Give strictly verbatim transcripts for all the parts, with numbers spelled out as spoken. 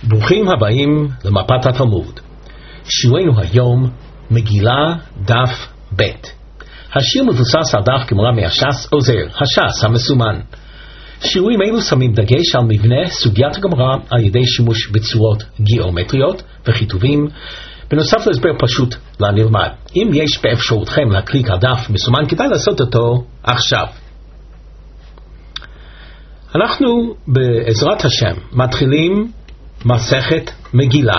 ברוכים הבאים למפת התלמוד. שיעורנו היום מגילה דף ב'. השיר מבוסס על דף גמרא מהש"ס עוזר, הש"ס המסומן. שיעורים אלו שמים דגש על מבנה סוגיית הגמרא על ידי שימוש בצורות גיאומטריות וכיתובים, בנוסף להסבר פשוט לנלמד. אם יש באפשרותכם להקליק על דף מסומן, כדאי לעשות אותו עכשיו. אנחנו בעזרת השם מתחילים מסכת מגילה.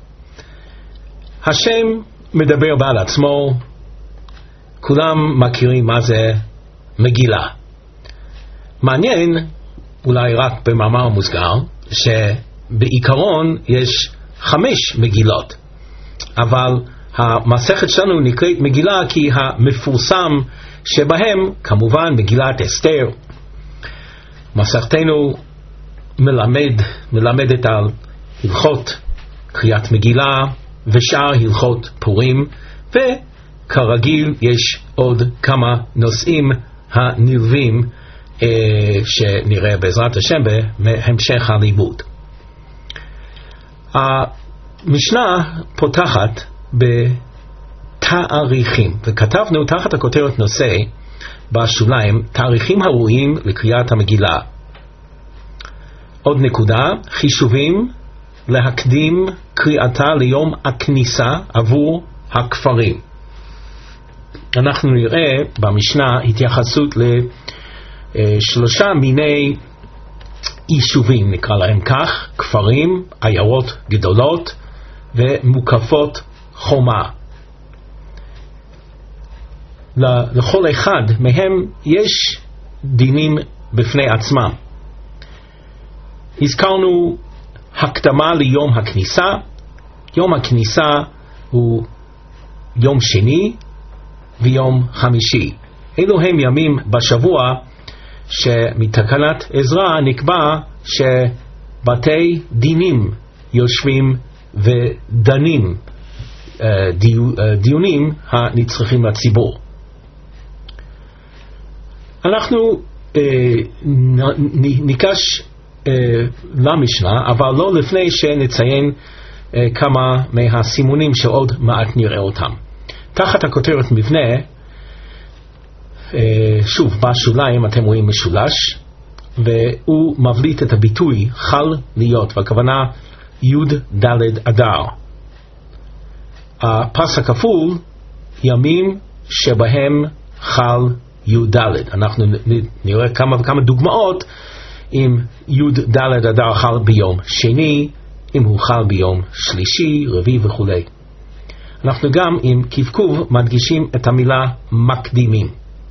השם מדבר בעד עצמו, כולם מכירים מה זה מגילה. מעניין, אולי רק במאמר מוסגר, שבעיקרון יש חמש מגילות, אבל המסכת שלנו נקראת מגילה כי המפורסם שבהם כמובן מגילת אסתר. מסכתנו מלמד, מלמדת על הלכות קריאת מגילה ושאר הלכות פורים, וכרגיל יש עוד כמה נושאים הנלווים אה, שנראה בעזרת השם בהמשך הלימוד. המשנה פותחת בתאריכים, וכתבנו תחת הכותרת נושא בשוליים תאריכים הראויים לקריאת המגילה. עוד נקודה, חישובים להקדים קריאתה ליום הכניסה עבור הכפרים. אנחנו נראה במשנה התייחסות לשלושה מיני יישובים, נקרא להם כך, כפרים, עיירות גדולות ומוקפות חומה. לכל אחד מהם יש דינים בפני עצמם. הזכרנו הקדמה ליום הכניסה. יום הכניסה הוא יום שני ויום חמישי. אלו הם ימים בשבוע שמתקנת עזרא נקבע שבתי דינים יושבים ודנים דיונים הנצרכים לציבור. אנחנו אה, ניגש אה, למשנה, אבל לא לפני שנציין אה, כמה מהסימונים שעוד מעט נראה אותם. תחת הכותרת מבנה, אה, שוב בשוליים אתם רואים משולש, והוא מבליט את הביטוי חל להיות, והכוונה י' ד' אדר. הפס הכפול, ימים שבהם חל י' ד'. אנחנו נראה כמה וכמה דוגמאות אם י' ד' אדר חל ביום שני, אם הוא חל ביום שלישי, רביעי וכו'. אנחנו גם עם כפכוב מדגישים את המילה מקדימים.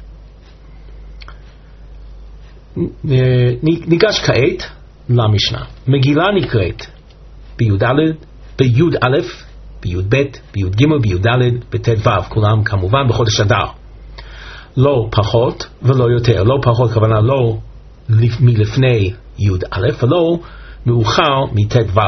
ניגש כעת למשנה. מגילה נקראת בי' א', בי' א', בי' ב', בי' ג', בי' ד', בט' ו', כולם כמובן בחודש אדר. לא פחות ולא יותר. לא פחות כוונה לא מלפני י' א' ולא מאוחר מט' ו'.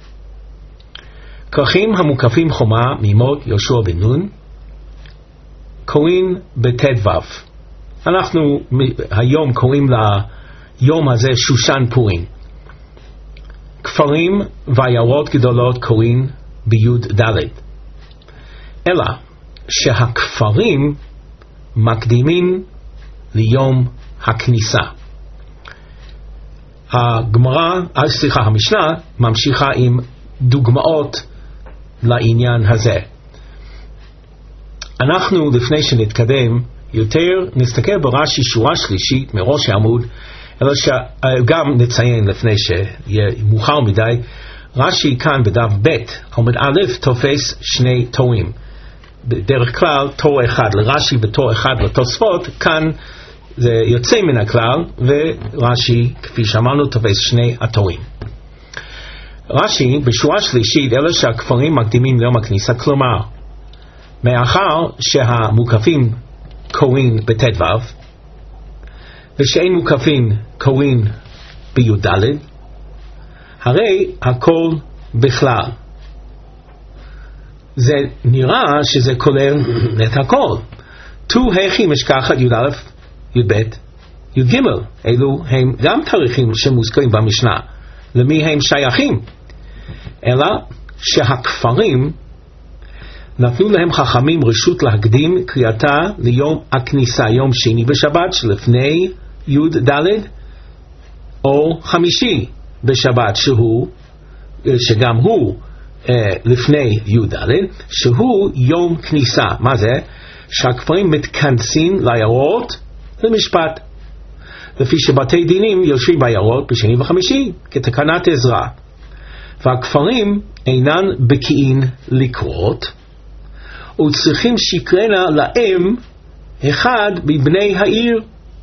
כרכים המוקפים חומה מימות יהושע בן נון קוראים בט' ו'. אנחנו היום קוראים ליום הזה שושן פורים. כפרים ועיירות גדולות קוראים בי' ד'. אלא שהכפרים מקדימים ליום הכניסה. הגמרא, סליחה, המשנה ממשיכה עם דוגמאות לעניין הזה. אנחנו לפני שנתקדם יותר נסתכל ברש"י שורה שלישית מראש העמוד, אלא שגם נציין לפני שיהיה מאוחר מדי, רש"י כאן בדף ב' עמוד א' תופס שני תורים. בדרך כלל תור אחד לרש"י ותור אחד לתוספות, כאן זה יוצא מן הכלל, ורש"י כפי שאמרנו תופס שני התורים. רש"י בשורה שלישית, אלא שהכפרים מקדימים ליום הכניסה, כלומר מאחר שהמוקפים קוראים בט' ו' ושאין מוקפים קוראים בי' ד', הרי הכל בכלל. זה נראה שזה כולל את הכל. תו הכי משכחת י' א', י' ב', י' ג', אלו הם גם תאריכים שמוזכרים במשנה. למי הם שייכים? אלא שהכפרים נתנו להם חכמים רשות להקדים קריאתה ליום הכניסה, יום שני בשבת שלפני י' ד' או חמישי בשבת שהוא, שגם הוא אה, לפני י' ד', שהוא יום כניסה. מה זה? שהכפרים מתכנסים לעיירות למשפט, לפי שבתי דינים יושבים בעיירות בשני וחמישי כתקנת עזרא, והכפרים אינן בקיאים לקרות וצריכים שיקרנה להם אחד מבני העיר,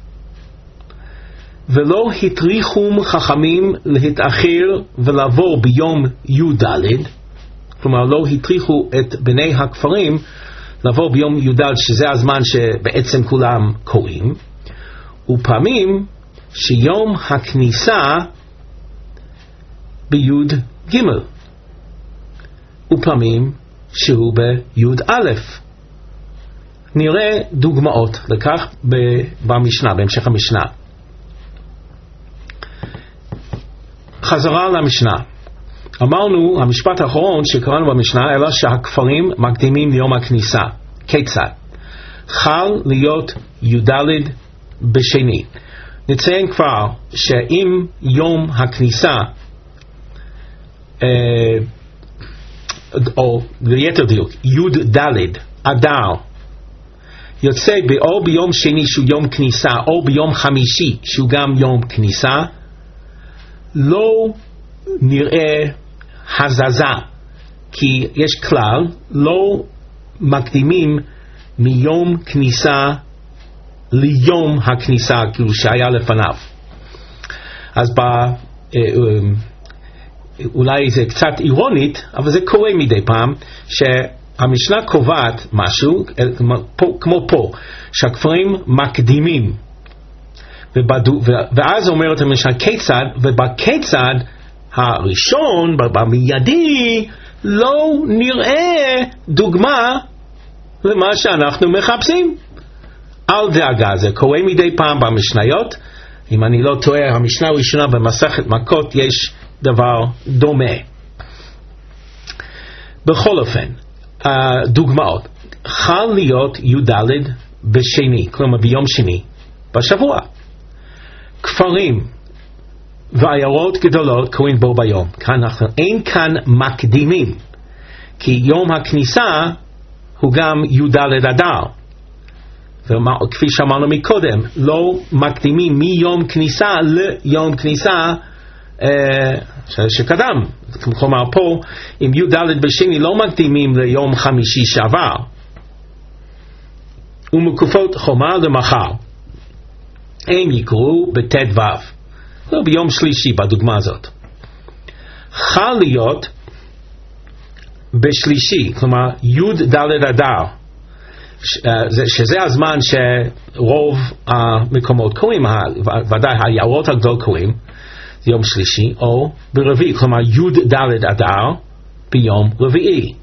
ולא הטריחום חכמים להתאחר ולעבור ביום י' ד', כלומר לא הטריחו את בני הכפרים לעבור ביום י' ד', שזה הזמן שבעצם כולם קוראים, ופעמים שיום הכניסה בי' ג' ופעמים שהוא בי' א'. נראה דוגמאות לכך במשנה, בהמשך המשנה. חזרה למשנה. אמרנו, המשפט האחרון שקראנו במשנה, אלא שהכפרים מקדימים ליום הכניסה. כיצד? חל להיות י' ד' בשני. נציין כבר שאם יום הכניסה אה, או ליתר דיוק י' ד' אדר יוצא או ביום שני שהוא יום כניסה או ביום חמישי שהוא גם יום כניסה, לא נראה הזזה, כי יש כלל לא מקדימים מיום כניסה ליום הכניסה כאילו שהיה לפניו. אז ב, אולי זה קצת אירונית, אבל זה קורה מדי פעם שהמשנה קובעת משהו כמו פה, שהכפרים מקדימים, ואז אומרת המשנה כיצד, ובכיצד הראשון במיידי לא נראה דוגמה למה שאנחנו מחפשים. אל דאגה, זה קורה מדי פעם במשניות. אם אני לא טועה, המשנה הראשונה במסכת מכות יש דבר דומה. בכל אופן, דוגמאות. חל להיות י' ד' בשני, כלומר ביום שני בשבוע. כפרים ועיירות גדולות קוראים בו ביום. כאן אנחנו, אין כאן מקדימים, כי יום הכניסה הוא גם י' ד' אדר. וכפי שאמרנו מקודם, לא מקדימים מיום כניסה ליום כניסה אה, שקדם. כלומר פה, עם י' ד' בשני לא מקדימים ליום חמישי שעבר. ומקופות חומה למחר. הם יקרו בט' ו'. לא ביום שלישי בדוגמה הזאת. חל להיות בשלישי, כלומר י' ד' אדר, שזה הזמן שרוב המקומות קוראים, ודאי העיירות הגדול קוראים, יום שלישי, או ברביעי, כלומר י' ד' אדר ביום רביעי.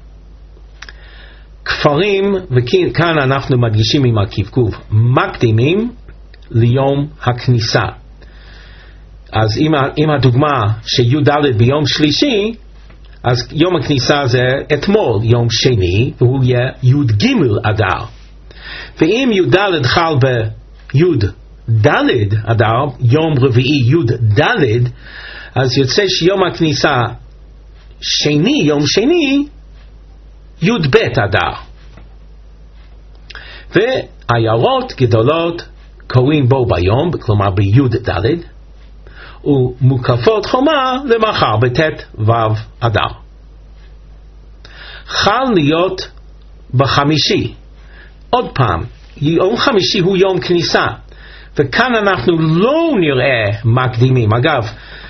כפרים, וכאן אנחנו מדגישים עם הכיוון, מקדימים ליום הכניסה. אז אם, אם הדוגמה שי' ד' ביום שלישי, אז יום הכניסה זה אתמול, יום שני, והוא יהיה י' ג' אדר. ואם י' ד' חל בי' ד' אדר, יום רביעי י' ד', אז יוצא שיום הכניסה שני, יום שני, י' ב' אדר. ועיירות גדולות קוראים בו ביום, כלומר בי' ד', ומוקפות חומה למחר בט' ו' אדר. חל להיות בחמישי. עוד פעם, יום חמישי הוא יום כניסה, וכאן אנחנו לא נראה מקדימים. אגב,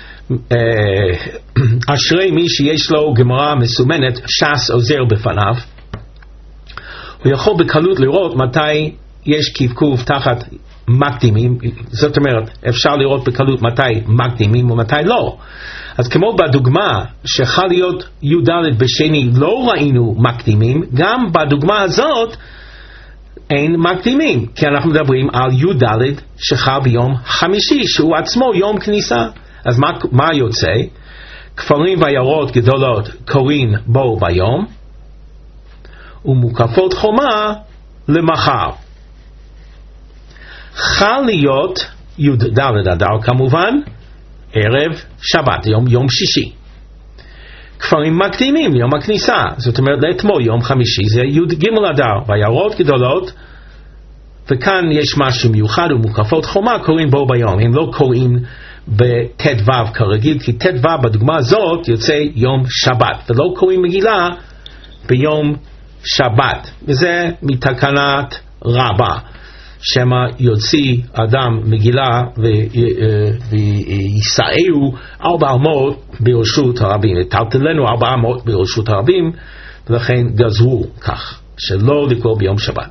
אשרי מי שיש לו גמרא מסומנת, ש"ס עוזר בפניו, הוא יכול בקלות לראות מתי יש קו"ף תחת מקדימים. זאת אומרת, אפשר לראות בקלות מתי מקדימים ומתי לא. אז כמו בדוגמה שחל להיות י' ד' בשני לא ראינו מקדימים, גם בדוגמה הזאת אין מקדימים, כי אנחנו מדברים על י' ד' שחל ביום חמישי שהוא עצמו יום כניסה. אז מה, מה יוצא? כפרים ועיירות גדולות קוראים בו ביום, ומוקפות חומה למחר. חל להיות י"ד אדר כמובן, ערב שבת, יום, יום שישי. כפרים מקדימים ליום הכניסה, זאת אומרת לאתמול יום חמישי זה י"ג אדר, ועיירות גדולות, וכאן יש משהו מיוחד, ומוקפות חומה קוראים בו ביום, הם לא קוראים בט"ו כרגיל, כי ט"ו בדוגמה הזאת יוצא יום שבת, ולא קוראים מגילה ביום שבת, וזה מתקנת רבה, שמה יוציא אדם מגילה ויסעהו ארבע מאות ברשות הרבים, תרתלנו ארבע מאות ברשות הרבים, ולכן גזרו כך, שלא לקרוא ביום שבת.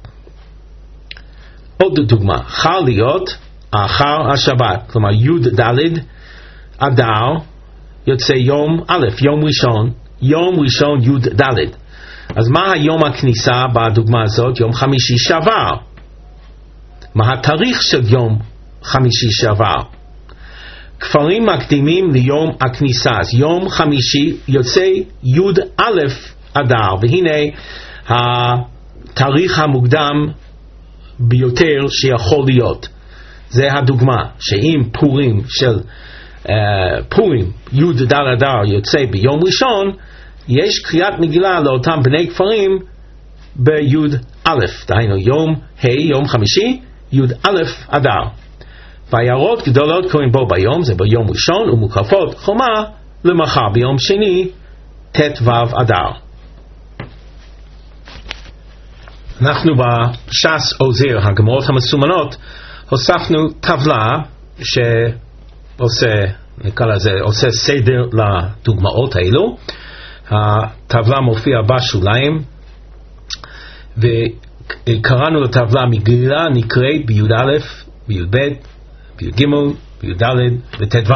עוד דוגמה, חל להיות אחר השבת, כלומר י"ד אדר יוצא יום א', יום ראשון, יום ראשון י"ד. אז מה היום הכניסה בדוגמה הזאת? יום חמישי שעבר. מה התאריך של יום חמישי שעבר? כפרים מקדימים ליום הכניסה, אז יום חמישי יוצא י"א אדר, והנה התאריך המוקדם ביותר שיכול להיות. זה הדוגמה, שאם פורים של uh, פורים י"ד אדר יוצא ביום ראשון, יש קריאת מגילה לאותם בני כפרים בי"א, דהיינו יום ה' יום חמישי י"א אדר. ועיירות גדולות קוראים בו ביום, זה ביום ראשון, ומוקפות חומה למחר ביום שני ט"ו אדר. אנחנו בש"ס עוזר הגמרות המסומנות הוספנו טבלה שעושה, נקרא לזה, עושה סדר לדוגמאות האלו. הטבלה מופיעה בשוליים, וקראנו לטבלה מגילה נקראת בי"א, בי"ב, בי"ג, בי"ד וט"ו.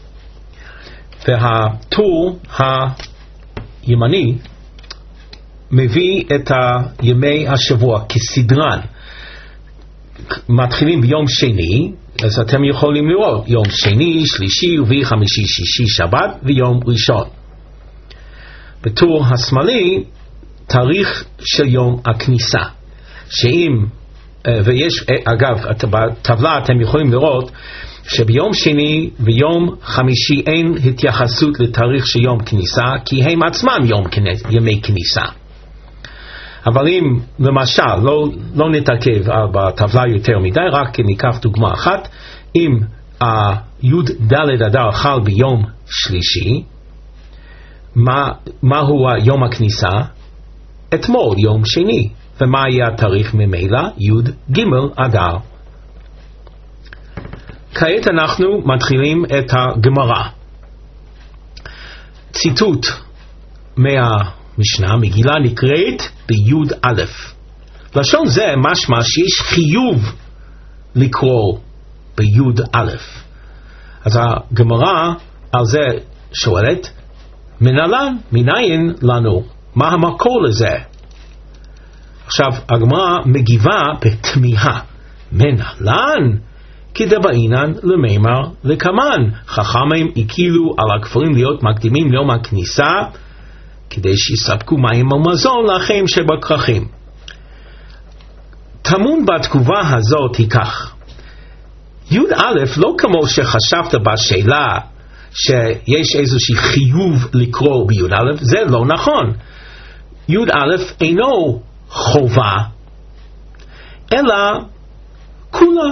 והטור הימני מביא את ימי השבוע כסדרן. מתחילים ביום שני, אז אתם יכולים לראות יום שני, שלישי, רביעי, חמישי, שישי, שבת ויום ראשון. בטור השמאלי תאריך של יום הכניסה, שאם, ויש אגב בטבלה אתם יכולים לראות שביום שני ויום חמישי אין התייחסות לתאריך של יום כניסה, כי הם עצמם יום, ימי כניסה. אבל אם למשל לא, לא נתעכב בטבלה יותר מדי, רק ניקח דוגמה אחת, אם הי"ד אדר חל ביום שלישי, מה, מהו יום הכניסה? אתמול יום שני, ומה יהיה התאריך ממילא? י"ג אדר. כעת אנחנו מתחילים את הגמרא. ציטוט מהמשנה, מגילה נקראת בי"א. לשון זה משמע שיש חיוב לקרוא בי"א. אז הגמרא על זה שואלת, מנהלן, מניין לנו? מה המקור לזה? עכשיו הגמרא מגיבה בתמיהה, מנהלן? כדבעינן למימר לקמן, חכמים הקילו על הכפרים להיות מקדימים ליום הכניסה, כדי שיספקו מים ומזון לאחיהם שבכרכים. טמון בתגובה הזאת היא כך, י"א לא כמו שחשבת בשאלה שיש איזושהי חיוב לקרוא בי"א, זה לא נכון. י"א אינו חובה, אלא כולה.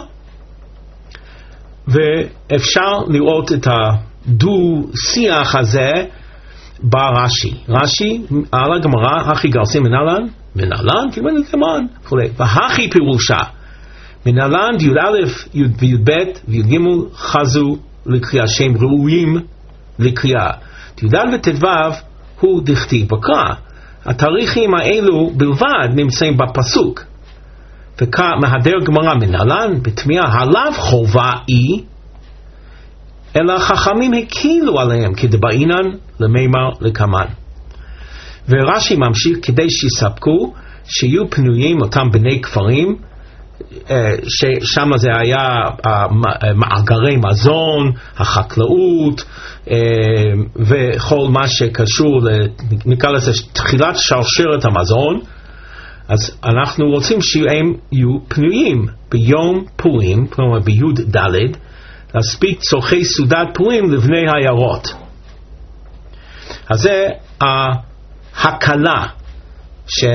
ואפשר לראות את הדו-שיח הזה ברש"י. רש"י על הגמרא, הכי גרסים מנהלן, מנהלן, כמובן כמובן, וכולי. והכי פירושה, מנהלן י"א וי"ב וי"ג חזו לקריאה, שהם ראויים לקריאה. י"ד וט"ו הוא דכתיב בקרא. התאריכים האלו בלבד נמצאים בפסוק. ומהדר גמרא מנהלן בתמיהה, עליו חובה היא, אלא חכמים הקילו עליהם כדבעינן למימר לקמן. ורש"י ממשיך, כדי שיספקו שיהיו פנויים אותם בני כפרים ששם זה היה מאגרי מזון, החקלאות וכל מה שקשור, נקרא לזה תחילת שרשרת המזון. אז אנחנו רוצים שהם יהיו פנויים ביום פורים, כלומר ביוד ד', להספיק צורכי סעודת פורים לבני העיירות. אז זה ההקלה ש,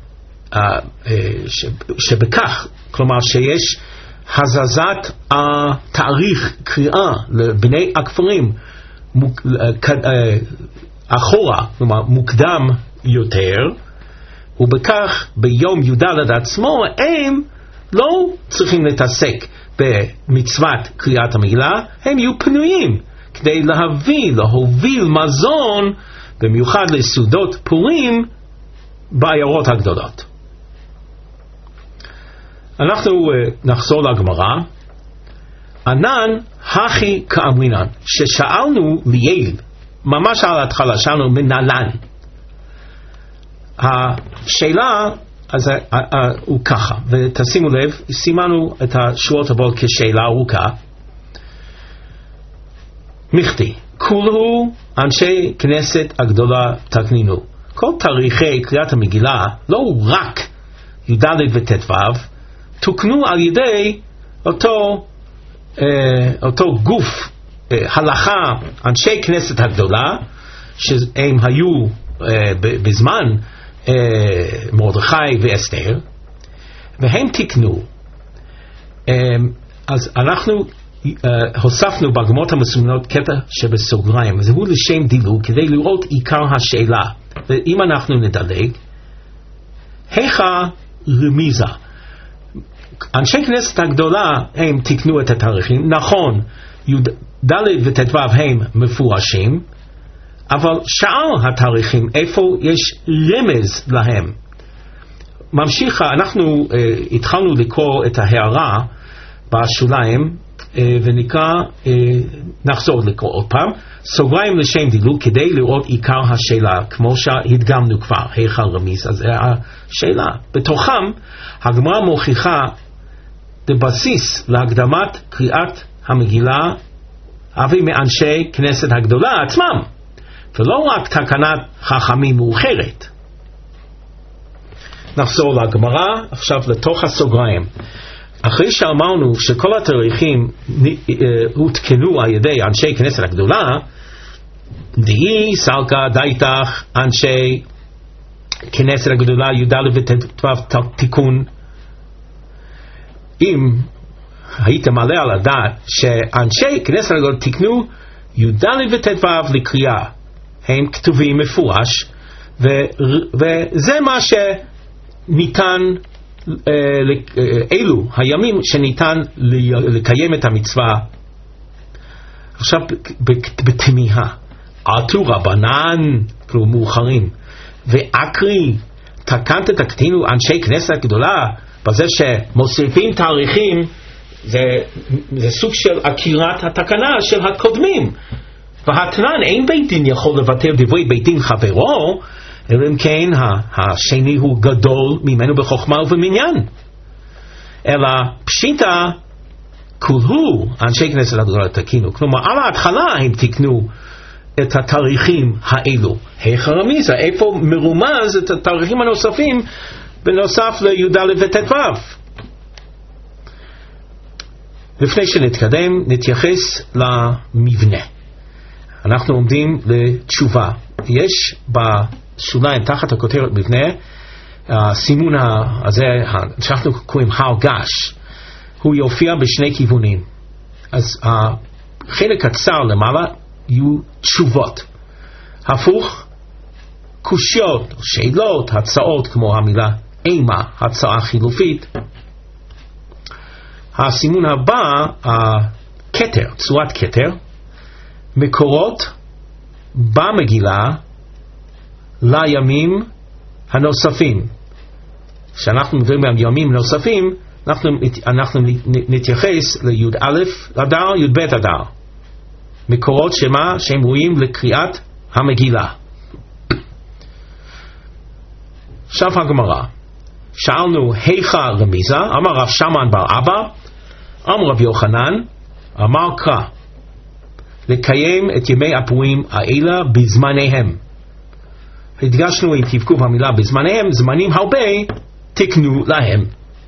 ש, שבכך, כלומר שיש הזזת התאריך קריאה לבני הכפרים אחורה, כלומר מוקדם יותר, ובכך ביום י"ד עצמו הם לא צריכים להתעסק במצוות קריאת המגילה, הם יהיו פנויים כדי להביא, להוביל מזון, במיוחד לסעודות פורים בעיירות הגדולות. אנחנו uh, נחזור לגמרא. ענן הכי כאמרינן, ששאלנו ליל, ממש על ההתחלה, שאלנו מנהלן. השאלה אז, uh, uh, הוא ככה, ותשימו לב, סימנו את השורות הבאות כשאלה ארוכה. מכתי, כולו אנשי כנסת הגדולה תקנינו. כל תאריכי קריאת המגילה, לא רק י"ד וט"ו, תוקנו על ידי אותו, אה, אותו גוף אה, הלכה, אנשי כנסת הגדולה, שהם היו אה, בזמן אה, מרדכי ואסתר, והם תקנו. אה, אז אנחנו אה, הוספנו בגמרות המסומנות קטע שבסוגריים, זהו לשם דילוג, כדי לראות עיקר השאלה. ואם אנחנו נדלג, היכא רמיזה? אנשי כנסת הגדולה הם תקנו את התאריכים, נכון, י"ד וט"ו הם מפורשים, אבל שאר התאריכים, איפה יש רמז להם? ממשיכה, אנחנו uh, התחלנו לקרוא את ההערה בשוליים, uh, ונקרא, uh, נחזור לקרוא עוד פעם, סוגריים לשם דילוג, כדי לראות עיקר השאלה, כמו שהדגמנו כבר, היכא רמיז, אז השאלה. בתוכם, הגמרא מוכיחה בבסיס להקדמת קריאת המגילה אבי מאנשי כנסת הגדולה עצמם, ולא רק תקנת חכמים מאוחרת. נחזור לגמרא עכשיו לתוך הסוגריים. אחרי שאמרנו שכל התאריכים הותקנו על ידי אנשי כנסת הגדולה, דאי סלקא דייתך אנשי כנסת הגדולה י"ד וט"ו תיקון. אם הייתם מעלה על הדעת שאנשי כנסת הגדולה תיקנו י"ד וט"ו לקריאה, הם כתובים מפורש, וזה מה שניתן, אלו הימים שניתן לקיים את המצווה. עכשיו בתמיהה, עטו רבנן, כלומר מאוחרים, ואקרי תקנת תקטינו אנשי כנסת גדולה, בזה שמוסיפים תאריכים, זה, זה סוג של עקירת התקנה של הקודמים. והתנן, אין בית דין יכול לבטל דברי בית דין חברו, אלא אם כן השני הוא גדול ממנו בחוכמה ובמניין. אלא פשיטה, כולו אנשי כנסת הגדולה תקינו. כלומר, על ההתחלה הם תקנו את התאריכים האלו. היכא רמיזה, איפה מרומז את התאריכים הנוספים בנוסף לי"ד וט"ו. לפני שנתקדם, נתייחס למבנה. אנחנו עומדים לתשובה. יש בשוליים תחת הכותרת מבנה, הסימון הזה שאנחנו קוראים הר געש, הוא יופיע בשני כיוונים. אז החלק הקצר למעלה יהיו תשובות. הפוך, קושיות, שאלות, הצעות, כמו המילה אימה, הצעה חילופית. הסימון הבא, הכתר, צורת כתר, מקורות במגילה לימים הנוספים. כשאנחנו מדברים על ימים נוספים, אנחנו, אנחנו נתייחס לי"א אדר, י"ב אדר. מקורות שמה שהם רואים לקריאת המגילה. עכשיו הגמרא. שאלנו היכה רמיזה, אמר רב שמן בר אבא, אמר רב יוחנן, אמר קרא, לקיים את ימי הפורים האלה בזמניהם. הדגשנו עם תפקוף המילה בזמניהם, זמנים הרבה תקנו להם.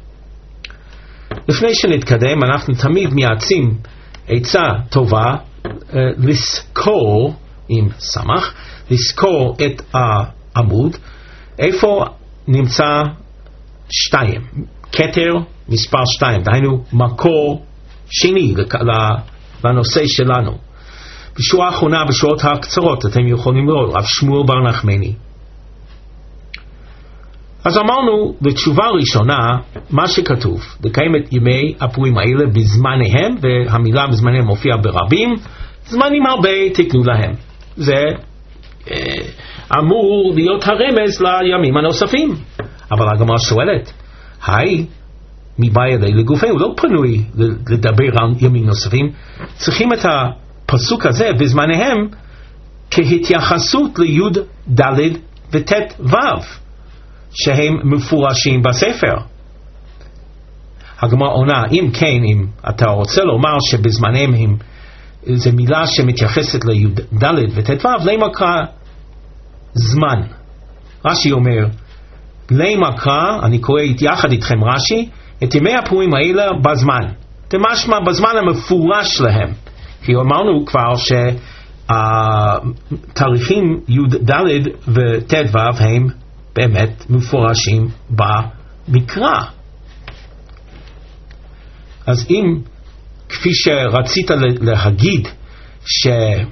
לפני שנתקדם, אנחנו תמיד מייעצים עצה טובה uh, לזכור, עם סמך, לזכור את העמוד, איפה נמצא שתיים, כתר מספר שתיים, דהיינו מקור שני לנושא שלנו. בשורה האחרונה, בשורות הקצרות, אתם יכולים לראות, רב שמואל בר נחמני. אז אמרנו, בתשובה ראשונה, מה שכתוב, לקיים את ימי הפורים האלה בזמניהם, והמילה בזמניהם מופיעה ברבים, זמנים הרבה תקנו להם. זה אה, אמור להיות הרמז לימים הנוספים. אבל הגמרא שואלת, היי, מי בא ידי לגופי? הוא לא פנוי לדבר על ימים נוספים. צריכים את הפסוק הזה בזמניהם כהתייחסות ליוד ד' ות' ו' שהם מפורשים בספר. הגמרא עונה, אם כן, אם אתה רוצה לומר שבזמניהם הם, זה מילה שמתייחסת ליוד ד' ות' ו', למה קרא זמן? רש"י אומר, למה קרא, אני קורא יחד איתכם רש"י, את ימי הפורים האלה בזמן. תמשמע בזמן המפורש להם. כי אמרנו כבר שהתאריכים י' ד' ות' ו' הם באמת מפורשים במקרא. אז אם כפי שרצית להגיד ש,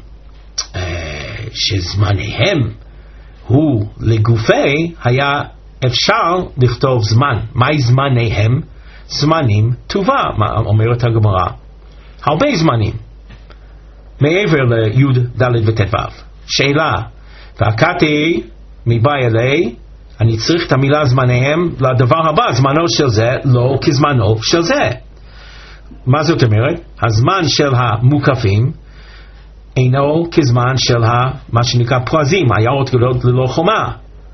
שזמניהם הוא לגופי, היה אפשר לכתוב זמן. מהי זמניהם? זמנים טובה, אומרת הגמרא. הרבה זמנים. מעבר ליוד ד' ות' ו'. שאלה, והקאתי מבא אלי, אני צריך את המילה זמניהם לדבר הבא, זמנו של זה לא כזמנו של זה. מה זאת אומרת? הזמן של המוקפים אינו כזמן של מה שנקרא פרזים, עיירות גדולות ללא חומה.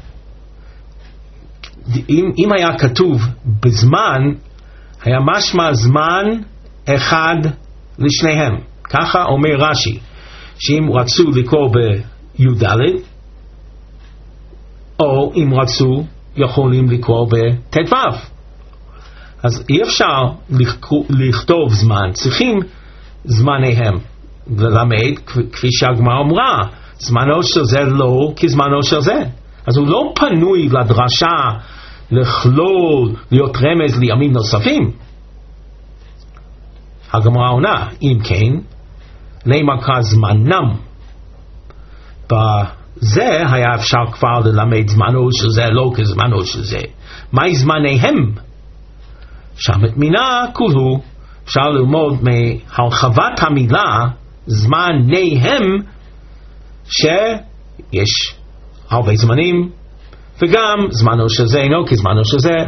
אם, אם היה כתוב בזמן, היה משמע זמן אחד לשניהם. ככה אומר רש"י, שאם רצו לקרוא בי"ד, או אם רצו יכולים לקרוא בט"ו. אז אי אפשר לכתוב זמן, צריכים זמניהם. ולמד, כפי שהגמרא אמרה, זמנו של זה לא כזמנו של זה. אז הוא לא פנוי לדרשה לכלול, להיות רמז לימים נוספים. הגמרא עונה, אם כן, למה קרא זמנם? בזה היה אפשר כבר ללמד זמנו של זה לא כזמנו של זה. מהי זמניהם? שם את מינה כולו, אפשר ללמוד מהרחבת המילה זמניהם, שיש הרבה זמנים, וגם זמנו של זה אינו כזמנו של זה.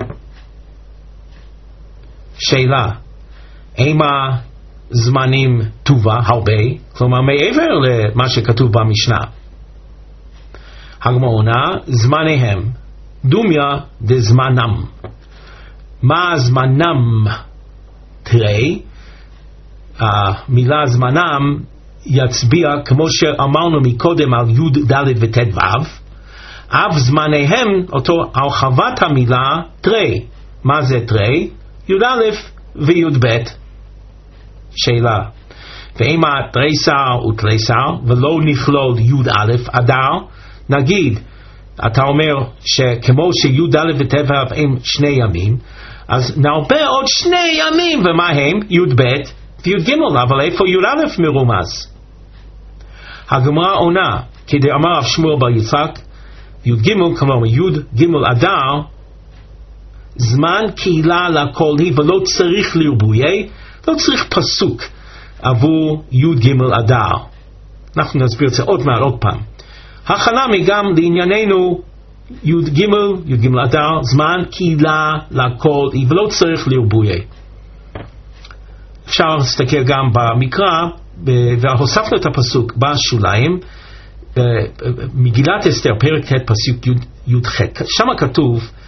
שאלה, אימה זמנים טובה הרבה, כלומר מעבר למה שכתוב במשנה. הגמרא עונה, זמניהם, דומיה דזמנם. מה זמנם? תראי, המילה זמנם יצביע כמו שאמרנו מקודם על י' ד' ות' ו', אף זמניהם אותו הרחבת המילה תרי. מה זה תרי? י"א וי"ב. שאלה, ואם תרי שר ותרי שר ולא נכלול י"א אדר, נגיד אתה אומר שכמו שי"א ות' ו' הם שני ימים, אז נרבה עוד שני ימים, ומה הם? י"ב וי"ג, אבל איפה י"א מרומז? הגמרא עונה, כדי אמר רב שמואל בר יצחק, י"ג, כלומר י"ג אדר, זמן קהילה לכל היא, ולא צריך לרבויי, לא צריך פסוק עבור י"ג אדר. אנחנו נסביר את זה עוד מעט עוד פעם. החלמי גם לענייננו י"ג, י"ג אדר, זמן קהילה לכל היא, ולא צריך לרבויי. אפשר להסתכל גם במקרא, והוספנו את הפסוק בשוליים, מגילת אסתר פרק ח' פסוק י"ח. שם כתוב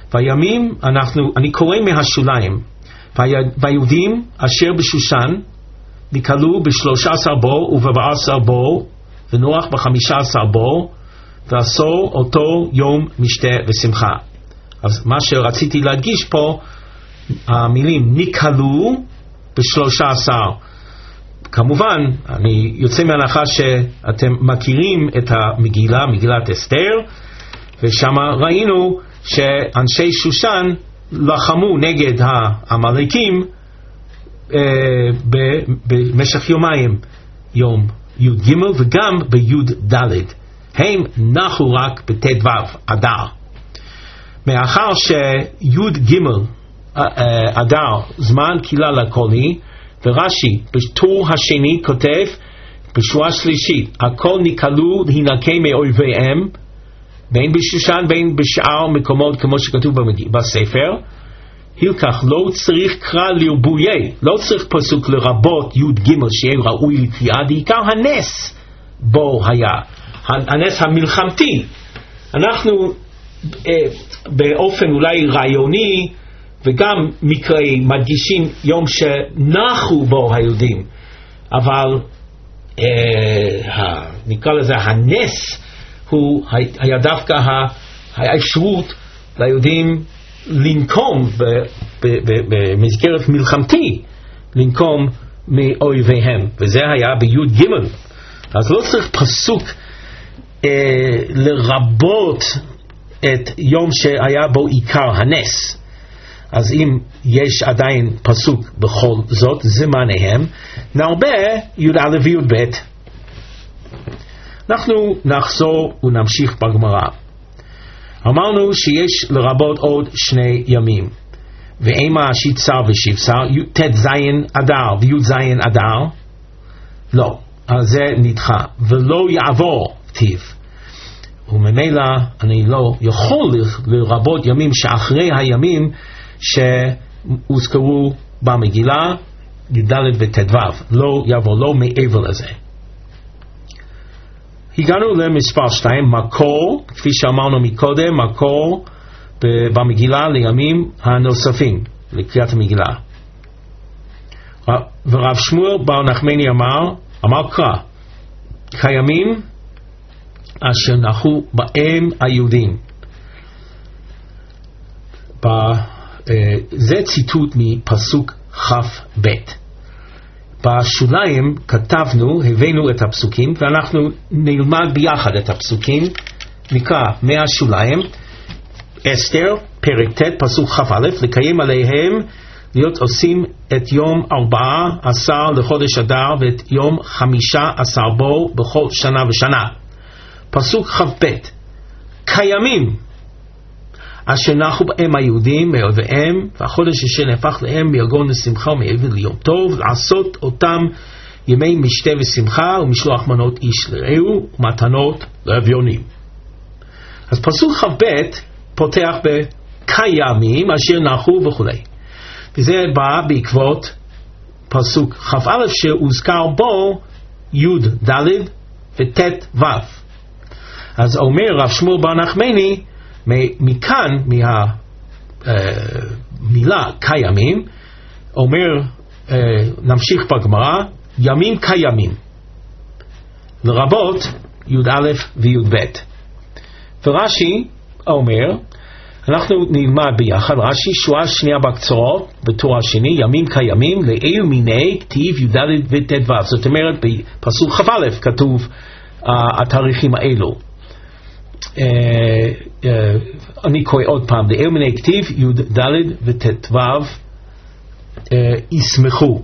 והימים, אנחנו, אני קורא מהשוליים, והיהודים אשר בשושן נקלו בשלושה עשר בו ובארבע עשר בו ונוח בחמישה עשר בו ועשו אותו יום משתה ושמחה. אז מה שרציתי להדגיש פה, המילים נקלו בשלושה עשר, כמובן אני יוצא מהנחה שאתם מכירים את המגילה, מגילת אסתר, ושם ראינו שאנשי שושן לחמו נגד העמלקים אה, במשך יומיים, יום י' ג' וגם בי' ד'. הם נחו רק בט' ו' אדר. מאחר שי' ג' אדר זמן קהילה לקולי, ורש"י בטור השני כותב בשורה שלישית, הכל נקלו להינקה מאויביהם, בין בשושן בין בשאר מקומות כמו שכתוב בספר. הילקח לא צריך קרא לרבויי, לא צריך פסוק לרבות י' ג' שיהיה ראוי לקריאה, בעיקר הנס בו היה, הנס המלחמתי. אנחנו אה, באופן אולי רעיוני וגם מקראי מדגישים יום שנחו בו היהודים, אבל אה, נקרא לזה הנס הוא היה דווקא האפשרות ליהודים לנקום במסגרת מלחמתי, לנקום מאויביהם, וזה היה בי' ג'. אז לא צריך פסוק אה, לרבות את יום שהיה בו עיקר הנס. אז אם יש עדיין פסוק בכל זאת זמניהם, נרבה י"א וי"ב. אנחנו נחזור ונמשיך בגמרא. אמרנו שיש לרבות עוד שני ימים, ואימה שיצר ושבצר, ט"ז אדר וי"ז אדר, לא, אז זה נדחה, ולא יעבור כתיב. וממילא אני לא יכול לרבות ימים שאחרי הימים שהוזכרו במגילה, י"ד וט"ו, לא יעבור, לא מעבר לזה. הגענו למספר שתיים, מקור, כפי שאמרנו מקודם, מקור במגילה לימים הנוספים, לקריאת המגילה. ורב שמואל בר נחמני אמר, אמר קרא, קיימים אשר נחו בהם היהודים. זה ציטוט מפסוק כ"ב. בשוליים כתבנו, הבאנו את הפסוקים, ואנחנו נלמד ביחד את הפסוקים. נקרא מהשוליים, אסתר, פרק ט', פסוק כ"א, לקיים עליהם להיות עושים את יום ארבעה עשר לחודש אדר ואת יום חמישה עשר בו בכל שנה ושנה. פסוק כ"ב, קיימים אשר נחו בהם היהודים מאויביהם, והחודש אשר נהפך להם מיגון לשמחה ומאבל ליום טוב, לעשות אותם ימי משתה ושמחה ומשלוח מנות איש לרעהו ומתנות לאביונים. אז פסוק כ"ב פותח בקיימים אשר נחו וכו', וזה בא בעקבות פסוק כ"א שהוזכר בו י' ד' וט' ו'. אז אומר רב שמואל בר נחמני, מכאן, מהמילה קיימים, אומר, נמשיך בגמרא, ימים קיימים, לרבות י"א וי"ב. ורש"י אומר, אנחנו נלמד ביחד, רש"י שורה שנייה בקצרות, בתור השני, ימים קיימים, לאילו מיני כתיב י"ד וט"ו. זאת אומרת, בפסוק כ"א כתוב התאריכים האלו. אני קורא עוד פעם, לאילו מיני כתיב י"ד וט"ו ישמחו.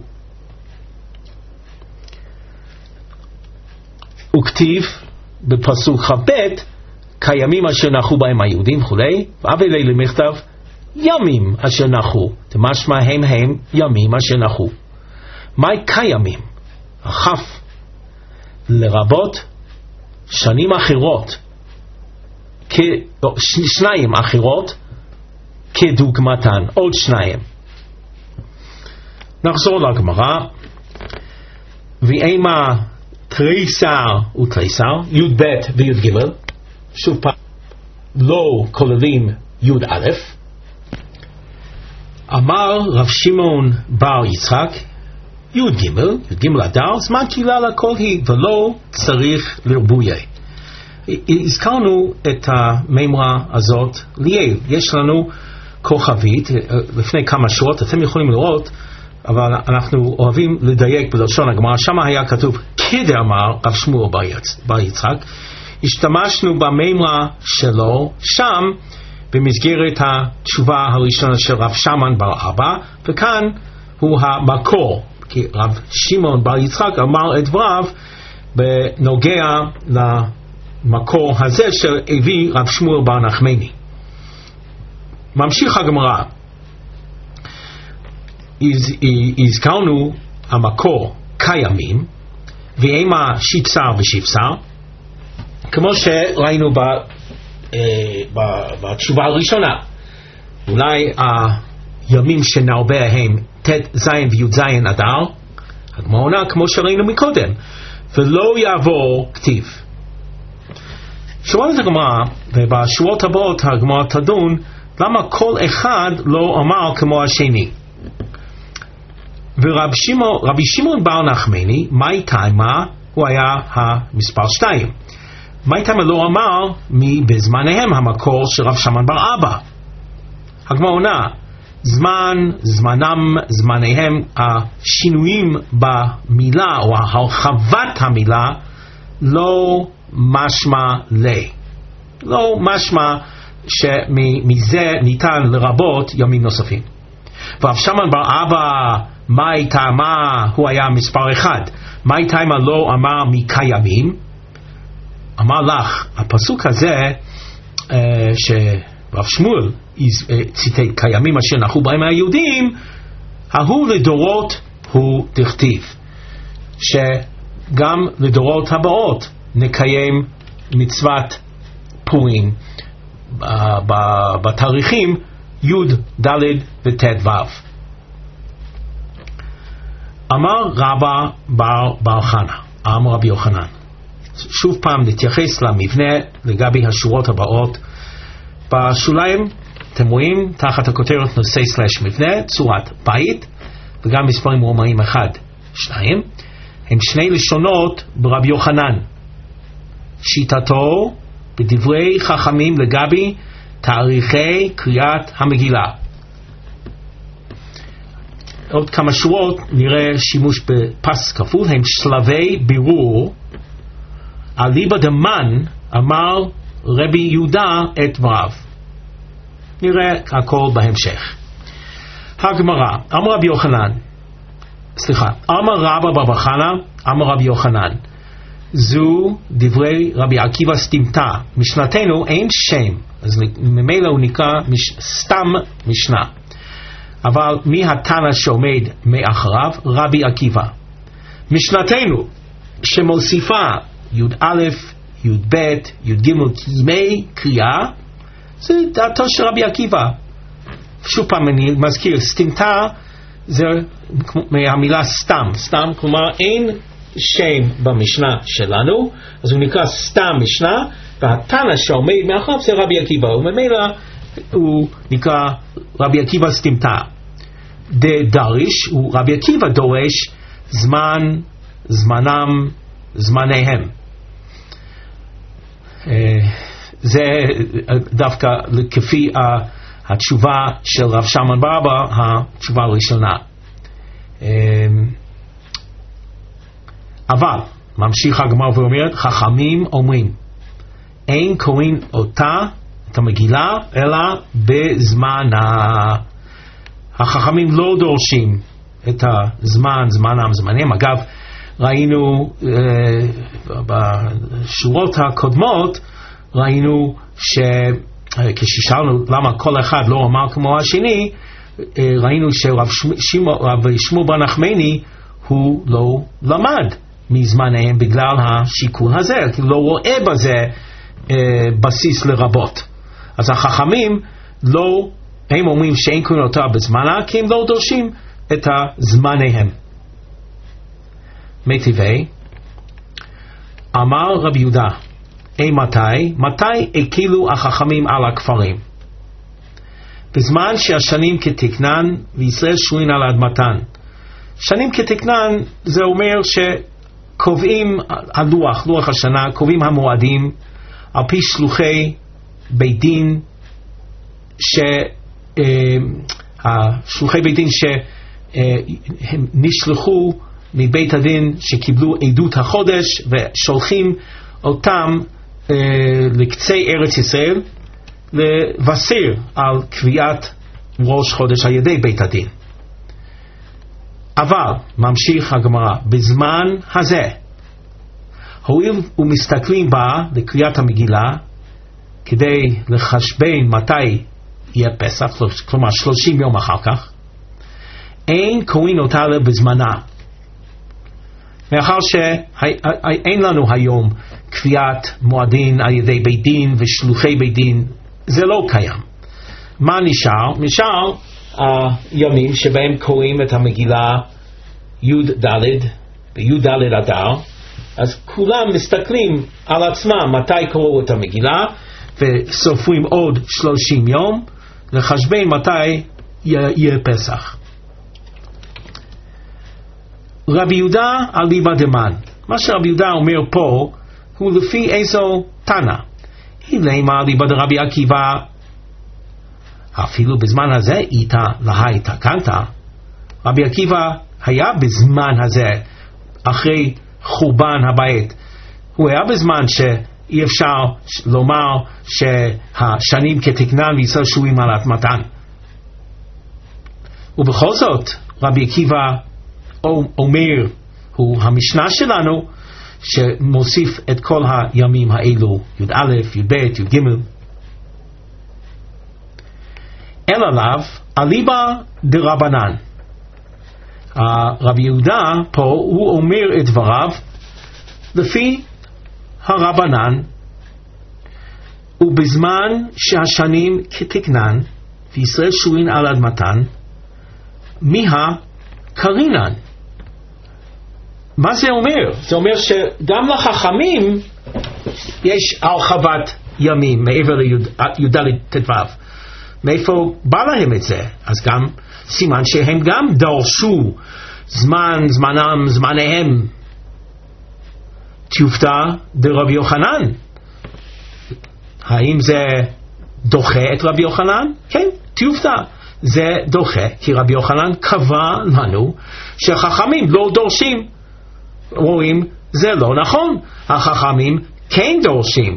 וכתיב בפסוק כ"ב, קיימים אשר נחו בהם היהודים וכולי, ואבי לי למכתב ימים אשר נחו, תמשמע הם הם ימים אשר נחו. מהי קיימים? הכף לרבות שנים אחרות, כ... שניים אחרות כדוגמתן, עוד שניים. נחזור לגמרא, ואימה תריסר ותריסר, י"ב וי"ג, שוב פעם, לא כוללים י"א, אמר רב שמעון בר יצחק, י"ג, י"ג אדר, זמן תפילה לכל היא, ולא צריך לרבויה. הזכרנו את המימרה הזאת ליאל. יש לנו כוכבית לפני כמה שעות, אתם יכולים לראות, אבל אנחנו אוהבים לדייק בלשון הגמרא. שם היה כתוב כדאמר רב שמואל בר יצחק. השתמשנו במימרה שלו שם במסגרת התשובה הראשונה של רב שמן בר אבא, וכאן הוא המקור, כי רב שמעון בר יצחק אמר את דבריו בנוגע למקור הזה שהביא רב שמואל בר נחמני. ממשיך הגמרא. הזכרנו המקור קיימים, ואימה שיצר ושפסר, כמו שראינו ב, אה, ב, בתשובה הראשונה. אולי הימים שנרבה הם ת' זין וי' זין אדר, הגמרא עונה כמו שראינו מקודם, ולא יעבור כתיב. שואלת הגמרא, ובשורות הבאות הגמרא תדון, למה כל אחד לא אמר כמו השני? ורבי שמעון, רבי שמעון בר נחמני, מאי תימה, הוא היה המספר שתיים. מאי תימה לא אמר מבזמניהם המקור של רב שמן בר אבא. הגמרא עונה, זמן, זמנם, זמניהם, השינויים במילה או הרחבת המילה לא משמע לי. לא משמע שמזה ניתן לרבות ימים נוספים. ורב שמן בר אבא, מאי תימה, הוא היה מספר אחד. מאי תימה לא אמר מקיימים. אמר לך, הפסוק הזה שרב שמואל ציטט קיימים אשר נחו בהם היהודים, ההוא לדורות הוא דכתיב, שגם לדורות הבאות נקיים מצוות פורים בתאריכים י' ד' וט' ו'. אמר רבא בר בר חנה, אמר רבי יוחנן. שוב פעם נתייחס למבנה לגבי השורות הבאות. בשוליים אתם רואים תחת הכותרת נושא סלש מבנה, צורת בית, וגם מספרים רומאים אחד, שניים. הם שני לשונות ברבי יוחנן. שיטתו בדברי חכמים לגבי תאריכי קריאת המגילה. עוד כמה שורות נראה שימוש בפס כפול, הם שלבי בירור. אליבא דמן אמר רבי יהודה את דבריו. נראה הכל בהמשך. הגמרא, אמר רבי יוחנן, סליחה, אמר רבא בר חנה, אמר רבי יוחנן, זו דברי רבי עקיבא סתימתא, משנתנו אין שם, אז ממילא הוא נקרא מש, סתם משנה. אבל מי התנא שעומד מאחריו? רבי עקיבא. משנתנו שמוסיפה י"א, י"ב, י"ג כימי קריאה, זה דעתו של רבי עקיבא. שוב פעם אני מזכיר, סתימתא זה מהמילה סתם, סתם כלומר אין שם במשנה שלנו, אז הוא נקרא סתם משנה, והתנא שעומד מאחוריו זה רבי עקיבא, וממילא הוא נקרא רבי עקיבא סתימתא. דדריש, הוא רבי עקיבא דורש זמן, זמנם, זמניהם. זה דווקא כפי התשובה של רב שמן בר אבא, התשובה הראשונה. אבל ממשיך הגמרא ואומרת, חכמים אומרים אין קוראים אותה את המגילה אלא בזמנה. החכמים לא דורשים את הזמן, זמנם, זמנים. אגב, ראינו אה, בשורות הקודמות, ראינו שכששאלנו למה כל אחד לא אמר כמו השני, אה, ראינו שרב שמואל בר נחמני הוא לא למד מזמניהם בגלל השיקול הזה, כי לא רואה בזה אה, בסיס לרבות. אז החכמים לא, הם אומרים שאין קוראים אותה בזמנה, כי הם לא דורשים את הזמניהם. מטיבי, אמר רבי יהודה, אי מתי? מתי הקילו החכמים על הכפרים? בזמן שהשנים כתקנן וישראל שרוין על אדמתן. שנים כתקנן זה אומר שקובעים הלוח, לוח השנה, קובעים המועדים על פי שלוחי בית דין, שלוחי בית דין שהם נשלחו מבית הדין שקיבלו עדות החודש ושולחים אותם לקצה ארץ ישראל לבשר על קביעת ראש חודש על ידי בית הדין. אבל ממשיך הגמרא, בזמן הזה הואיל ומסתכלים בה לקריאת המגילה כדי לחשבן מתי יהיה פסח, כלומר שלושים יום אחר כך, אין קוראים אותה בזמנה, מאחר שאין לנו היום קביעת מועדין על ידי בית דין ושלוחי בית דין, זה לא קיים. מה נשאר? נשאר הימים uh, שבהם קוראים את המגילה י' ד' בי' ד' אדר, אז כולם מסתכלים על עצמם מתי קראו את המגילה וסופרים עוד שלושים יום לחשבן מתי יהיה פסח. רבי יהודה אליבא דמן, מה שרבי יהודה אומר פה הוא לפי איזו תנא. אילמה אליבא דרבי עקיבא, אפילו בזמן הזה איתה להי תקנת. רבי עקיבא היה בזמן הזה אחרי חורבן הבית, הוא היה בזמן שאי אפשר לומר שהשנים כתקנן וישראל שרויים על אדמתן. ובכל זאת רבי עקיבא אומר, הוא המשנה שלנו שמוסיף את כל הימים האלו, י"א, י"ב, י"ג. אלא לאו אליבא דרבנן. רבי יהודה פה הוא אומר את דבריו לפי הרבנן, ובזמן שהשנים כתקנן וישראל שרוין על אדמתן, מיה קרינן. מה זה אומר? זה אומר שגם לחכמים יש הרחבת ימים מעבר לי"ד ט"ו. מאיפה בא להם את זה? אז גם סימן שהם גם דרשו זמן, זמנם, זמניהם. תיופתא דרבי יוחנן. האם זה דוחה את רבי יוחנן? כן, תיופתא. זה דוחה, כי רבי יוחנן קבע לנו שהחכמים לא דורשים. רואים, זה לא נכון. החכמים כן דורשים.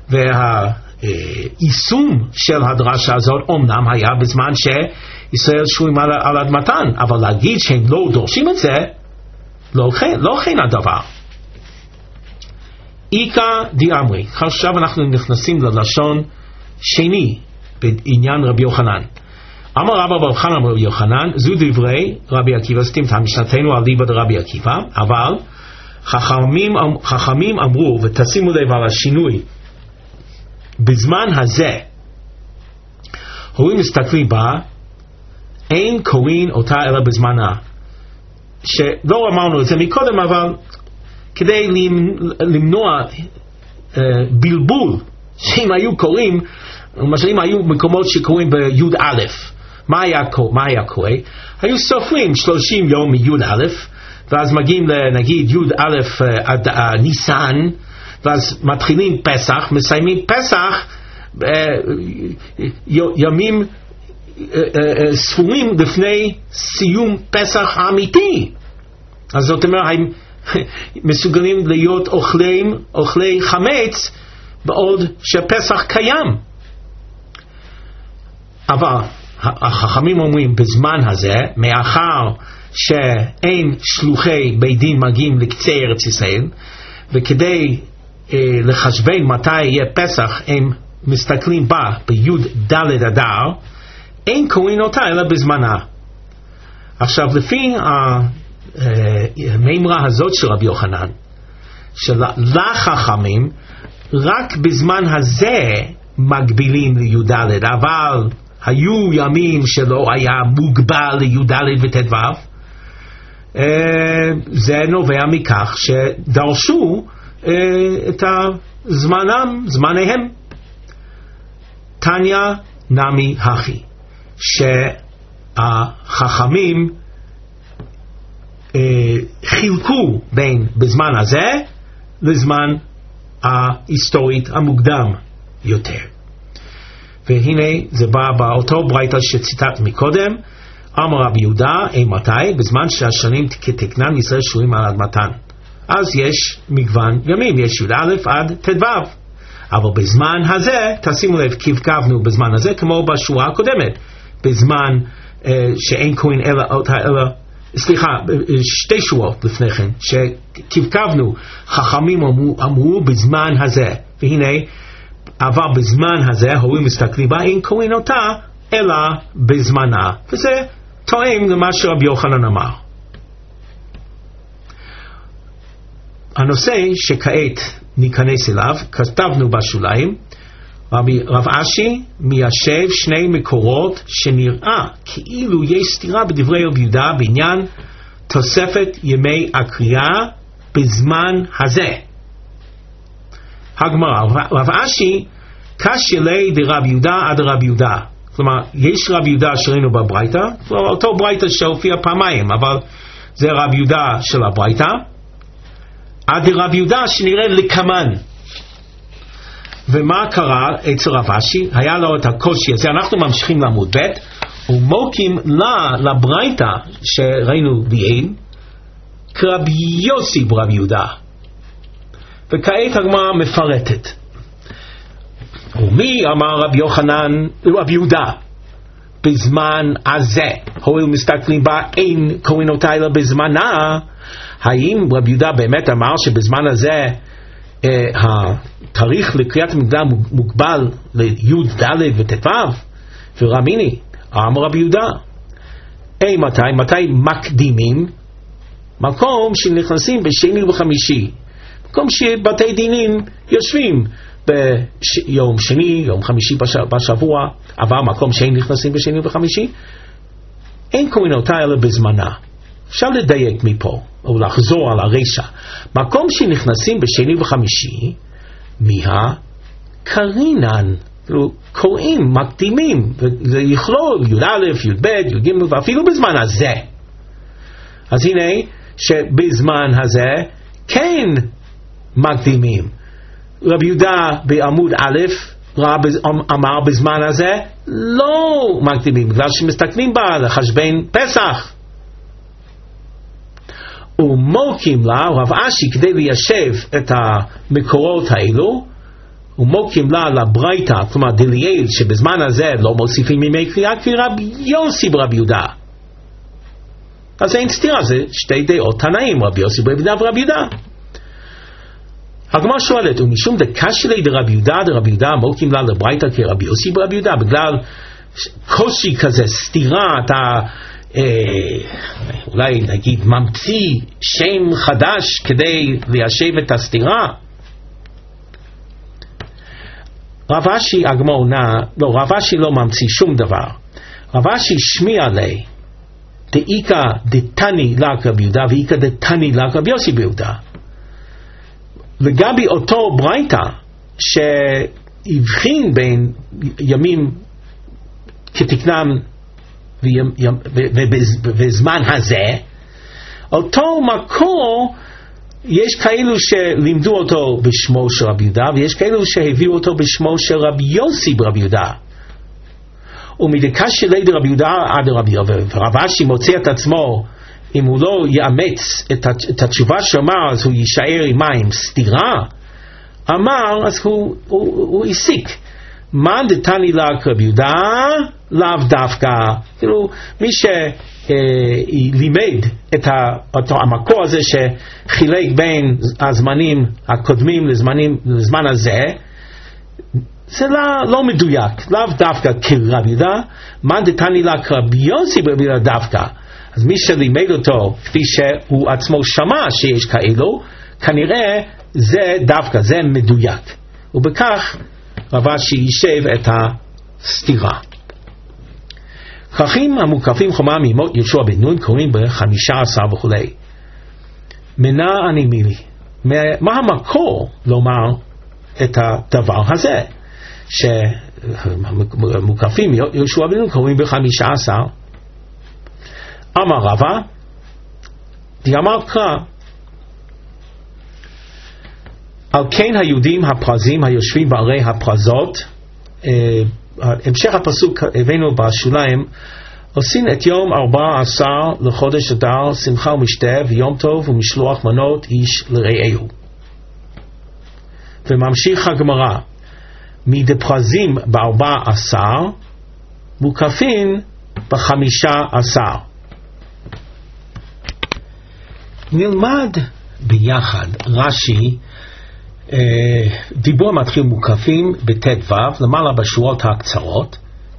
והיישום של הדרשה הזאת אומנם היה בזמן שישראל שרויים על, על אדמתן, אבל להגיד שהם לא דורשים את זה, לא כן, לא כן הדבר. איקא דיאמרי, עכשיו אנחנו נכנסים ללשון שני בעניין רבי יוחנן. אמר רבא בר חנא אמר רבי יוחנן, זו דברי רבי עקיבא, סתים את המשנתנו על ליבא דרבי עקיבא, אבל חכמים, חכמים אמרו, ותשימו לב על השינוי, בזמן הזה, הורים מסתכלים בה, אין קוראים אותה אלא בזמנה. שלא אמרנו את זה מקודם, אבל כדי למנוע uh, בלבול, שאם היו קוראים, למשל אם היו מקומות שקוראים בי"א, מה היה, מה היה קורה? היו סופרים שלושים יום מי"א, ואז מגיעים לנגיד י"א עד ניסן, ואז מתחילים פסח, מסיימים פסח ימים ספורים לפני סיום פסח האמיתי. אז זאת אומרת, הם מסוגלים להיות אוכלים, אוכלי חמץ בעוד שפסח קיים. אבל החכמים אומרים בזמן הזה, מאחר שאין שלוחי בית דין מגיעים לקצה ארץ ישראל, וכדי אה, לחשבן מתי יהיה פסח הם מסתכלים בה בי"ד אדר, אין קוראים אותה אלא בזמנה. עכשיו לפי המימרה הזאת של רבי יוחנן, שלחכמים רק בזמן הזה מגבילים לי"ד, אבל היו ימים שלא היה מוגבל לי"ד וט"ו, זה נובע מכך שדרשו את זמנם, זמניהם. תניא נמי הכי, שהחכמים אה, חילקו בין בזמן הזה לזמן ההיסטורית המוקדם יותר. והנה זה בא באותו ברייתא שציטט מקודם, אמר רבי יהודה, אימתי? בזמן שהשנים כתקנן ישראל שרויים על אדמתן. אז יש מגוון ימים, יש י"א עד ט"ו. אבל בזמן הזה, תשימו לב, כבקבנו בזמן הזה, כמו בשורה הקודמת, בזמן אה, שאין כהן אלא, אלא, סליחה, שתי שורות לפני כן, שכבקבנו, חכמים אמרו, אמרו בזמן הזה, והנה, אבל בזמן הזה, הורים מסתכלים בה, אין כהן אותה, אלא בזמנה, וזה תואם למה שרבי יוחנן אמר. הנושא שכעת ניכנס אליו, כתבנו בשוליים, רבי רב אשי מיישב שני מקורות שנראה כאילו יש סתירה בדברי רבי יהודה בעניין תוספת ימי הקריאה בזמן הזה. הגמרא, רב אשי קשיא ליה דרבי יהודה עד רבי יהודה. כלומר, יש רבי יהודה שראינו בברייתא, אותו ברייתא שהופיע פעמיים, אבל זה רבי יהודה של הברייתא, עד רבי יהודה שנראה לקמן. ומה קרה אצל רב אשי? היה לו את הקושי הזה. אנחנו ממשיכים לעמוד ב' ומוקים לה לברייתא שראינו לעיל כרבי יוסי ברבי יהודה. וכעת הגמרא מפרטת. ומי אמר רבי יוחנן, רבי יהודה, בזמן הזה, הואיל מסתכלים בה, אין כהן אותה אלא בזמנה. האם רבי יהודה באמת אמר שבזמן הזה אה, התאריך לקריאת המקדש מוגבל לי' ד' וט"ו? ורמיני, אמר רבי יהודה, אי מתי? מתי מקדימים? מקום שנכנסים בשני ובחמישי, מקום שבתי דינים יושבים ביום שני, יום חמישי בשבוע, אבל מקום שהם נכנסים בשני ובחמישי, אין כהן אותה אלא בזמנה. אפשר לדייק מפה, או לחזור על הרשע. מקום שנכנסים בשני וחמישי, מהקרינן, קוראים, מקדימים, זה יכלול י"א, י"ב, י"ג, ואפילו בזמן הזה. אז הנה, שבזמן הזה, כן מקדימים. רבי יהודה בעמוד א', אמר בזמן הזה, לא מקדימים, בגלל שמסתכלים בה לחשבן פסח. ומוקים לה, רב אשי כדי ליישב את המקורות האלו, ומוקים לה לברייתא, כלומר דליאל, שבזמן הזה לא מוסיפים ימי קריאה, כי רבי יוסי ברבי יהודה. אז אין סתירה, זה שתי דעות תנאים, רבי יוסי ברבי יהודה ורבי יהודה. הגמרא שואלת, ומשום דקשיא ליה דרבי יהודה דרבי יהודה מוקים לה לברייתא כרבי יוסי ברבי יהודה, בגלל קושי כזה, סתירה, אתה אה, אולי נגיד ממציא שם חדש כדי ליישב את הסתירה. רב אשי, הגמרא עונה, לא, רב אשי לא ממציא שום דבר. רב אשי שמיע ליה דאיכא דתני לק רבי יהודה ואיכא דתני לק רבי יוסי ברבי יהודה. לגבי אותו ברייתא שהבחין בין ימים כתקנם ובזמן הזה, אותו מקור יש כאלו שלימדו אותו בשמו של רבי יהודה ויש כאלו שהביאו אותו בשמו של רבי יוסי ברבי יהודה. ומדקשיא ליה דרבי יהודה עד רבי יהודה, ורב אשי מוצא את עצמו, אם הוא לא יאמץ את, את התשובה שאמר, אז הוא יישאר עם מים סתירה, אמר, אז הוא, הוא, הוא הסיק. מה דתני לק רבי יהודה? לאו דווקא. כאילו, מי שלימד את המקור הזה שחילק בין הזמנים הקודמים לזמנים, לזמן הזה, זה לא, לא מדויק. לאו דווקא כרבי יהודה. מה דתני לק רבי יוסי ברבי יהודה דווקא. אז מי שלימד אותו, כפי שהוא עצמו שמע שיש כאלו, כנראה זה דווקא, זה מדויק. ובכך רב אשי יישב את הסתירה. כרכים המוקפים חומה מימות יהושע בן נון קוראים בחמישה עשר וכו'. מנה אני מילי. מה המקור לומר את הדבר הזה? שמוקפים יהושע בן נון קוראים בחמישה עשר. אמר רבא דאמר קרא על כן היהודים הפרזים היושבים בערי הפרזות, המשך הפסוק הבאנו בשוליים, עושים את יום ארבע עשר לחודש אדר שמחה ומשתה ויום טוב ומשלוח מנות איש לרעהו. וממשיך הגמרא, מדפרזים בארבע עשר מוקפין בחמישה עשר. נלמד ביחד רש"י, אה, דיבור מתחיל מוקפים בט"ו למעלה בשורות הקצרות.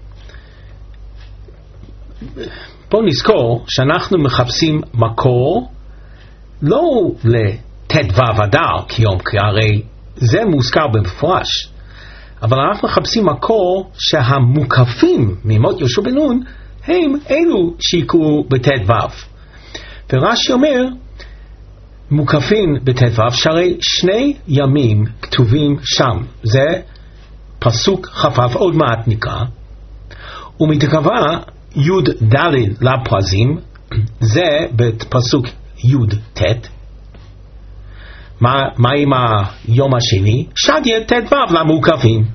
בואו נזכור שאנחנו מחפשים מקור לא לט"ו אדר כיום, כי הרי זה מוזכר במפורש, אבל אנחנו מחפשים מקור שהמוקפים ממות יהושע בן נון הם אלו שיקראו בט"ו. ורש"י אומר מוקפים בט"ו שהרי שני ימים כתובים שם, זה פסוק כ"ו, עוד מעט נקרא, ומתקווה י' ד' לפרזים, זה בפסוק י' ט'. מה, מה עם היום השני? שדיה ט"ו למוקפים.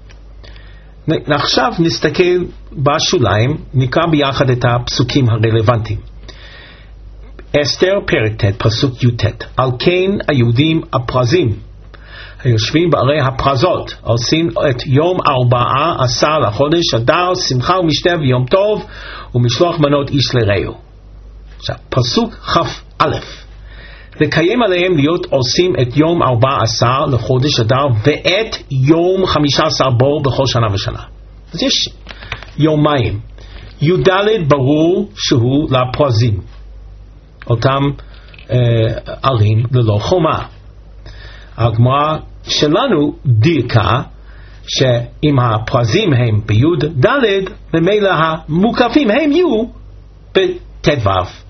עכשיו נסתכל בשוליים, נקרא ביחד את הפסוקים הרלוונטיים. אסתר פרק ט' פסוק י' ט', על כן היהודים הפרזים היושבים בערי הפרזות עושים את יום ארבעה עשר לחודש אדר שמחה ומשתה ויום טוב ומשלוח מנות איש לרעהו. עכשיו פסוק כ"א, לקיים עליהם להיות עושים את יום ארבע עשר לחודש אדר ואת יום חמישה עשר בו בכל שנה ושנה. אז יש יומיים. י"ד ברור שהוא לפרזים, אותם אה, ערים ללא חומה. הגמרא שלנו דייקה שאם הפרזים הם בי"ד, במילא המוקפים הם יהיו בט"ו.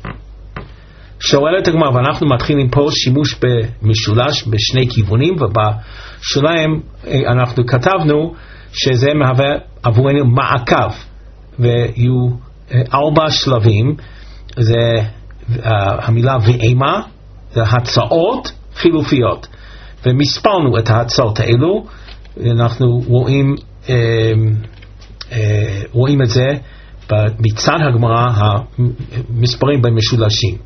שואלת הגמרא, ואנחנו מתחילים פה שימוש במשולש בשני כיוונים, ובשוליים אנחנו כתבנו שזה מהווה עבורנו מעקב, ויהיו ארבע שלבים. זה המילה ואימה, זה הצעות חילופיות, ומספרנו את ההצעות האלו. אנחנו רואים אה, אה, רואים את זה מצד הגמרא, המספרים במשולשים.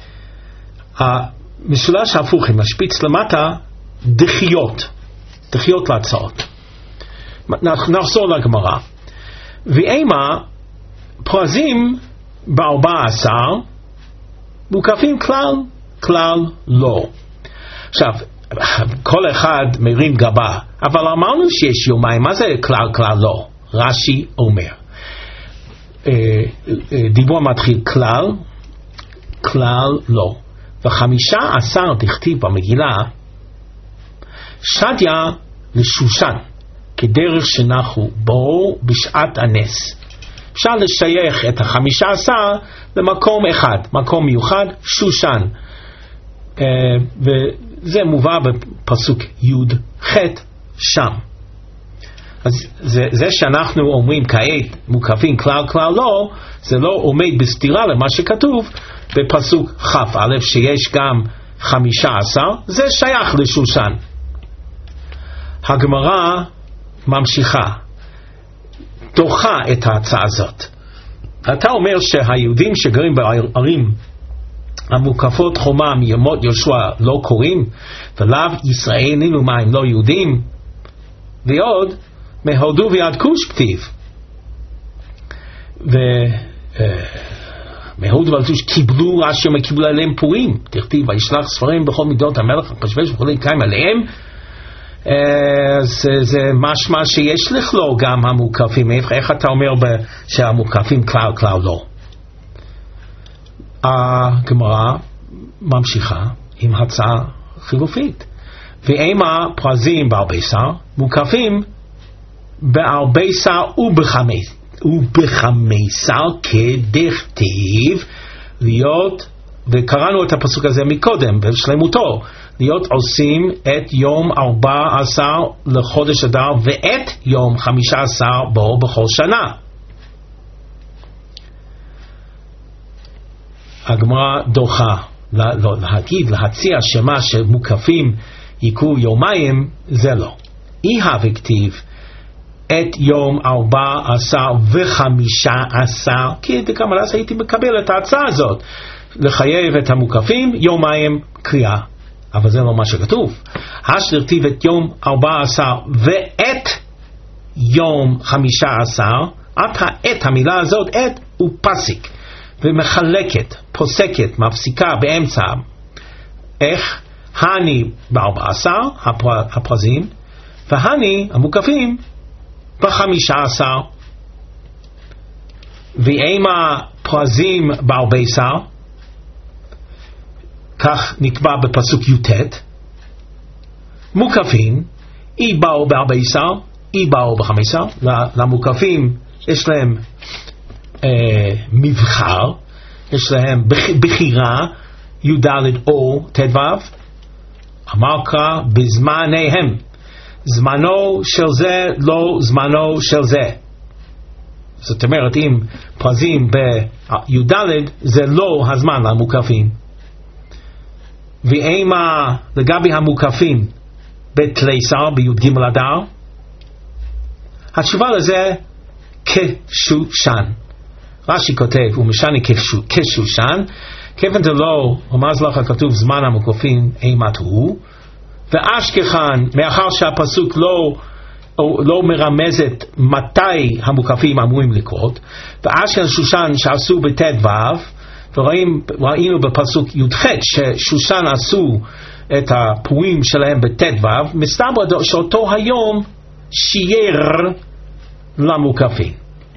המשולש ההפוך משפיץ למטה דחיות, דחיות להצעות. נחזור לגמרא. ואימה פרזים בארבע עשר מוקפים כלל, כלל לא. עכשיו, כל אחד מרים גבה, אבל אמרנו שיש יומיים, מה זה כלל, כלל לא? רש"י אומר, דיבור מתחיל כלל, כלל לא. וחמישה עשר דכתיב במגילה, שדיה לשושן, כדרך שנחנו בו בשעת הנס. אפשר לשייך את החמישה עשר למקום אחד, מקום מיוחד, שושן. וזה מובא בפסוק י' ח' שם. אז זה, זה שאנחנו אומרים כעת מוקפים כלל כלל לא, זה לא עומד בסתירה למה שכתוב בפסוק כ"א שיש גם חמישה עשר, זה שייך לשושן. הגמרא ממשיכה, דוחה את ההצעה הזאת. אתה אומר שהיהודים שגרים בערים המוקפות חומה מימות יהושע לא קוראים, ולאו ישראל נינו מה הם לא יהודים, ועוד מהודו ויד כוש כתיב, ומהודו ויד כוש קיבלו רש"י קיבלו עליהם פורים, תכתיב וישלח ספרים בכל מידות המלך אחשוורוש וכולי קיים עליהם. זה, זה משמע שיש לכלול גם המוקפים. איך אתה אומר שהמוקפים כלל כלל לא? הגמרא ממשיכה עם הצעה חילופית, ואימה פרזים בארבעשר מוקפים בארבעשר ובחמייסר כדכתיב להיות, וקראנו את הפסוק הזה מקודם בשלמותו, להיות עושים את יום ארבע עשר לחודש אדר ואת יום חמישה עשר בו בכל שנה. הגמרא דוחה להגיד, להציע שמה שמוקפים יקרו יומיים, זה לא. אי הכתיב את יום ארבע עשר וחמישה עשר, כי גם אז הייתי מקבל את ההצעה הזאת, לחייב את המוקפים יומיים קריאה, אבל זה לא מה שכתוב. השלרטיב את יום ארבע עשר ואת יום חמישה עשר, את האת, המילה הזאת, את, הוא פסיק, ומחלקת, פוסקת, מפסיקה באמצע. איך? הני בארבע עשר, הפרזים, והני, המוקפים, בחמישה עשר. ואם הפרזים בארבע עשר, כך נקבע בפסוק י"ט, מוקפים, אי באו בארבע עשר, אי באו בחמש עשר, למוקפים יש להם אה, מבחר, יש להם בחירה, י"ד או ט"ו, אמר קרא בזמניהם, זמנו של זה לא זמנו של זה. זאת אומרת, אם פרזים בי"ד זה לא הזמן למוקפים. ואם לגבי המוקפים בתליסר בי"ג אדר, התשובה לזה כשושן. רש"י כותב ומשנה כשושן, כיוון דלא רמז לך כתוב זמן המוקפים אימת הוא, ואשכחן מאחר שהפסוק לא לא מרמזת מתי המוקפים אמורים לקרות, ואשכחן שושן שעשו בט"ו, וראינו בפסוק י"ח ששושן עשו את הפורים שלהם בט"ו, מסתבר שאותו היום שייר למוקפים.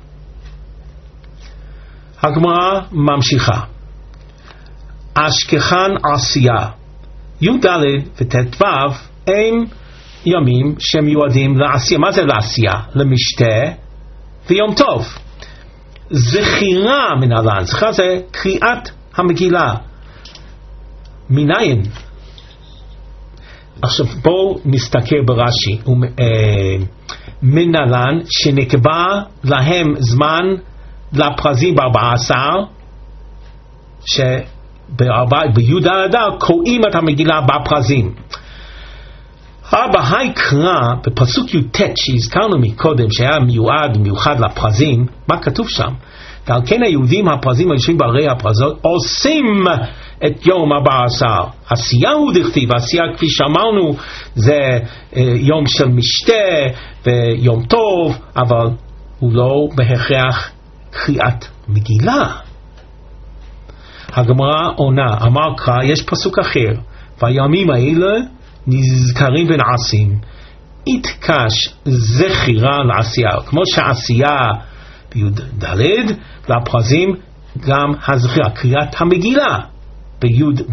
הגמרא ממשיכה, אשכחן עשייה, י"ד וט"ו הם ימים שמיועדים לעשייה. מה זה לעשייה? למשתה ויום טוב. זכירה מנהלן, זכירה זה קריאת המגילה. מניין? עכשיו בואו נסתכל ברש"י. מנהלן שנקבע להם זמן לפרזים בארבע עשר, שבי"ד אדר קוראים את המגילה בפרזים. בהאי קרא בפסוק י"ט שהזכרנו מקודם שהיה מיועד מיוחד לפרזים, מה כתוב שם? ועל כן היהודים הפרזים היושבים בערי הפרזות עושים את יום ארבע עשר. עשייה הוא דכתיב, עשייה כפי שאמרנו זה אה, יום של משתה ויום טוב, אבל הוא לא בהכרח קריאת מגילה. הגמרא עונה, אמר קרא, יש פסוק אחר, והימים האלה נזכרים ונעשים, יתקש זכירה לעשייה, כמו שעשייה בי"ד, לפרזים גם הזכירה, קריאת המגילה בי"ד.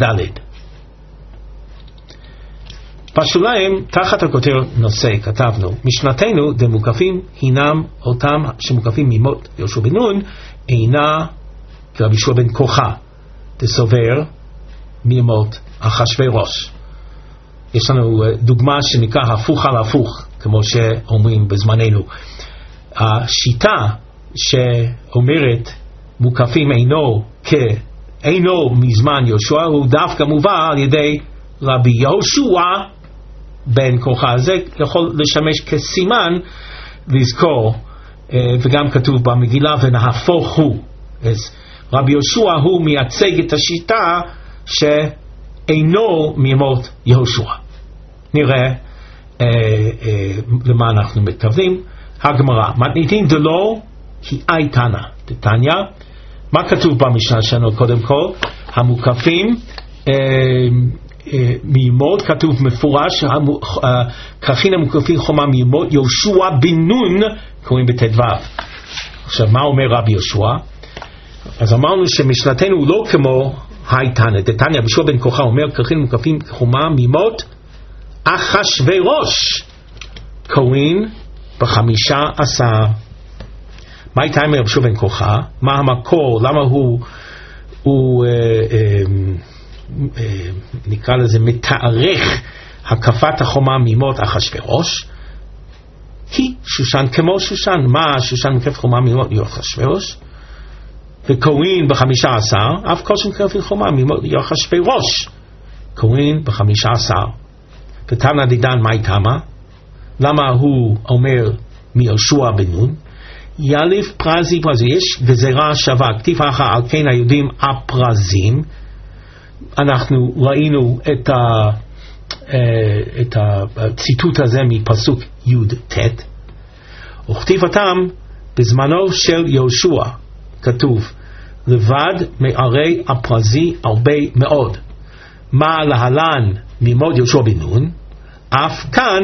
בשוליים, תחת הכותרת נושא, כתבנו, משנתנו דמוקפים הינם אותם שמוקפים ממות יהושע בן נון, אינה כרבי יהושע בן כוחה, דסובר ממות אחשוורוש. יש לנו דוגמה שנקרא הפוך על הפוך, כמו שאומרים בזמננו. השיטה שאומרת מוקפים אינו כאינו מזמן יהושע, הוא דווקא מובא על ידי רבי יהושע בן כוחה. זה יכול לשמש כסימן לזכור, וגם כתוב במגילה ונהפוך הוא. אז רבי יהושע הוא מייצג את השיטה שאינו מימות יהושע. נראה אה, אה, למה אנחנו מתכוונים. הגמרא, מתניתין דלא היא אייתנה דתניא. מה כתוב במשנה שלנו? קודם כל המוקפים אה, אה, מימות, כתוב מפורש כרכין המוקפים חומה מימות יהושע בן נון, קוראים בט"ו. עכשיו מה אומר רבי יהושע? אז אמרנו שמשנתנו הוא לא כמו הייתנה דתניא. יהושע בן כוחה אומר כרכין המוקפים חומה מימות אחשוורוש, קוראים בחמישה עשר. מה הייתה עם יהושע בן כוחה? מה המקור? למה הוא הוא אה, אה, נקרא לזה מתארך הקפת החומה ממות אחשוורוש, היא שושן כמו שושן. מה שושן מקפת חומה ממות אחשוורוש? וקוראים בחמישה עשר, אף כל שמקפת חומה ממות אחשוורוש קוראים בחמישה עשר. ותנא דידן מאי תמה, למה הוא אומר מיהושע בן נון? יאליף פרזי פרזי, יש גזירה שווה, כתיב אחר על כן היהודים הפרזים. אנחנו ראינו את, ה, את הציטוט הזה מפסוק י' ט', וכתיב אותם בזמנו של יהושע, כתוב לבד מערי הפרזי הרבה מאוד. מה להלן ממות יהושע בן נון? אף כאן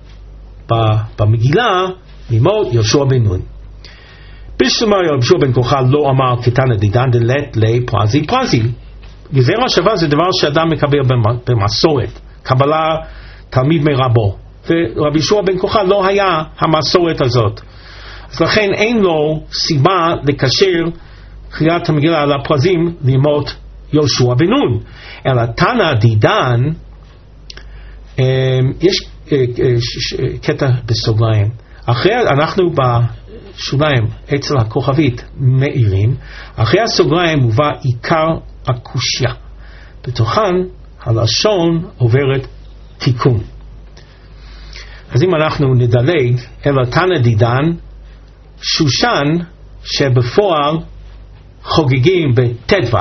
במגילה ממות יהושע בן נון. בשלמה יהושע בן כוחה לא אמר כתנא דידן דלת לי פרזי פרזי. גזירה שווה זה דבר שאדם מקבל במסורת, קבלה תלמיד מרבו, ורבי יהושע בן כוחה לא היה המסורת הזאת, אז לכן אין לו סיבה לקשר קריאת המגילה על הפרזים לימות יהושע בן נון. אלא תנא דידן, יש קטע בסוגריים, אחרי אנחנו בשוליים אצל הכוכבית מאירים, אחרי הסוגריים מובא עיקר הקושיה, בתוכן הלשון עוברת תיקון. אז אם אנחנו נדלג אל תנא דידן, שושן שבפועל חוגגים בט"ו,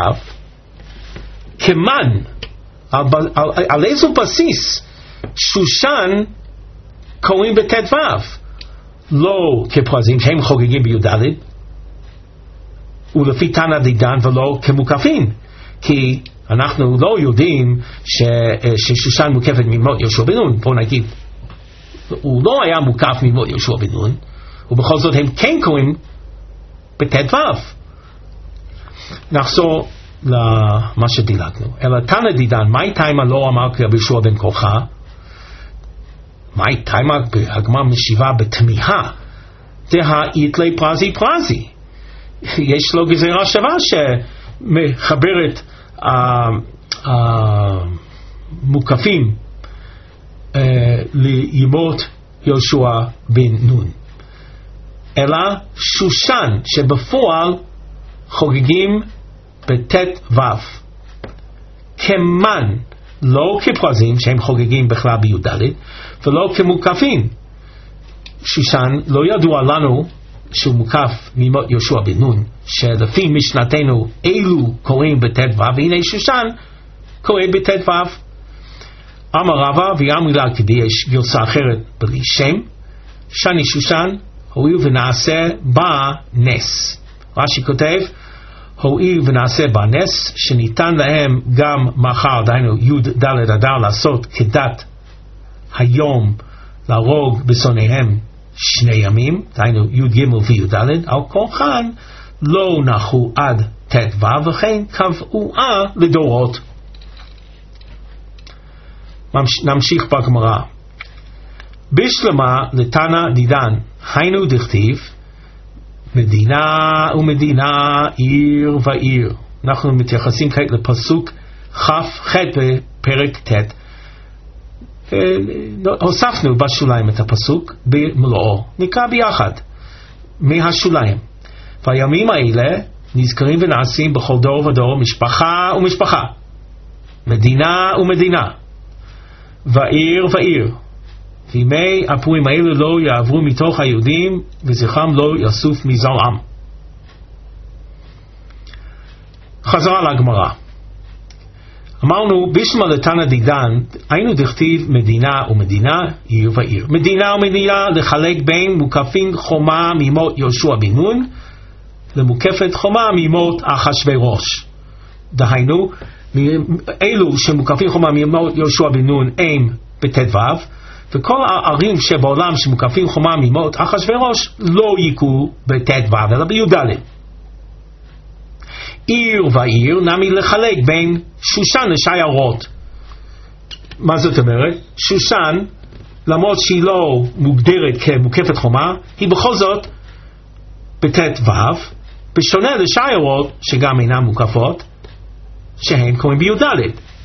כמן, על, על, על איזה בסיס שושן קוראים בט"ו? לא כפרזים שהם חוגגים בי"ד, ולפי תנא דידן ולא כמוקפים, כי אנחנו לא יודעים ש, ששושן מוקפת ממות יהושע בן נון. בוא נגיד, הוא לא היה מוקף ממות יהושע בן נון, ובכל זאת הם כן קוראים בט"ו. נחזור למה שדילגנו. אלא תנא דידן, מאי תימא לא אמר כרבי יהושע בן כוחה? מאי תימא הגמרא משיבה בתמיהה, דהאית לי פרזי פרזי. יש לו גזירה שווה שמחברת המוקפים לימות יהושע בן נון. אלא שושן שבפועל חוגגים בט"ו, כמן, לא כפרזים שהם חוגגים בכלל בי"ד, ולא כמוקפים. שושן לא ידוע לנו שהוא מוקף ממות יהושע בן נון, שלפי משנתנו אלו קוראים בט"ו, והנה שושן קורא בט"ו. אמר רבא ואמרי לה, כדי יש גרסה אחרת בלי שם, שני שושן הואיל ונעשה בה נס. רש"י כותב הואיל ונעשה בה נס, שניתן להם גם מחר, דהיינו י"ד אדר, לעשות כדת היום, להרוג בשונאיהם שני ימים, דהיינו י"ג וי"ד, על כוחן לא נחו עד ט"ו, וכן קבעוה לדורות. נמשיך בגמרא. בשלמה לתנא דידן, היינו דכתיב מדינה ומדינה, עיר ועיר. אנחנו מתייחסים כעת לפסוק כ"ח בפרק ט'. הוספנו בשוליים את הפסוק במלואו, נקרא ביחד מהשוליים. והימים האלה נזכרים ונעשים בכל דור ודור, משפחה ומשפחה, מדינה ומדינה, ועיר ועיר. וימי הפורים האלה לא יעברו מתוך היהודים, וזכרם לא יסוף מזרעם. חזרה לגמרא. אמרנו בשלמה לתנא דידן, היינו דכתיב מדינה ומדינה, עיר ועיר. מדינה ומדינה לחלק בין מוקפין חומה ממות יהושע בן נון למוקפת חומה ממות אחשוורוש. דהיינו, אלו שמוקפים חומה ממות יהושע בן נון הם בט"ו, וכל הערים שבעולם שמוקפים חומה ממות אחשוורוש לא יקרו בט"ו אלא בי"ד. עיר ועיר נמי לחלק בין שושן לשיירות. מה זאת אומרת? שושן, למרות שהיא לא מוגדרת כמוקפת חומה, היא בכל זאת בט"ו, בשונה לשיירות שגם אינן מוקפות, שהן קוראים בי"ד.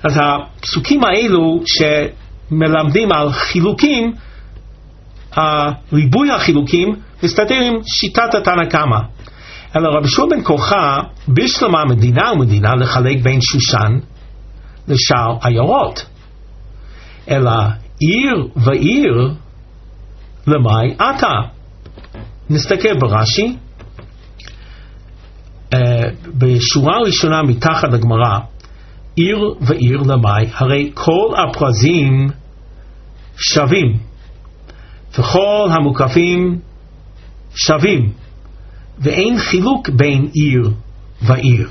אז הפסוקים האלו שמלמדים על חילוקים, ריבוי החילוקים, מסתדר עם שיטת התנא קמא. אלא רבי יהושע בן כורחה בשלמה מדינה ומדינה לחלק בין שושן לשאר עיירות. אלא עיר ועיר למאי עתה. נסתכל ברש"י, uh, בשורה הראשונה מתחת לגמרא, עיר ועיר למאי, הרי כל הפרזים שווים וכל המוקפים שווים, ואין חילוק בין עיר ועיר.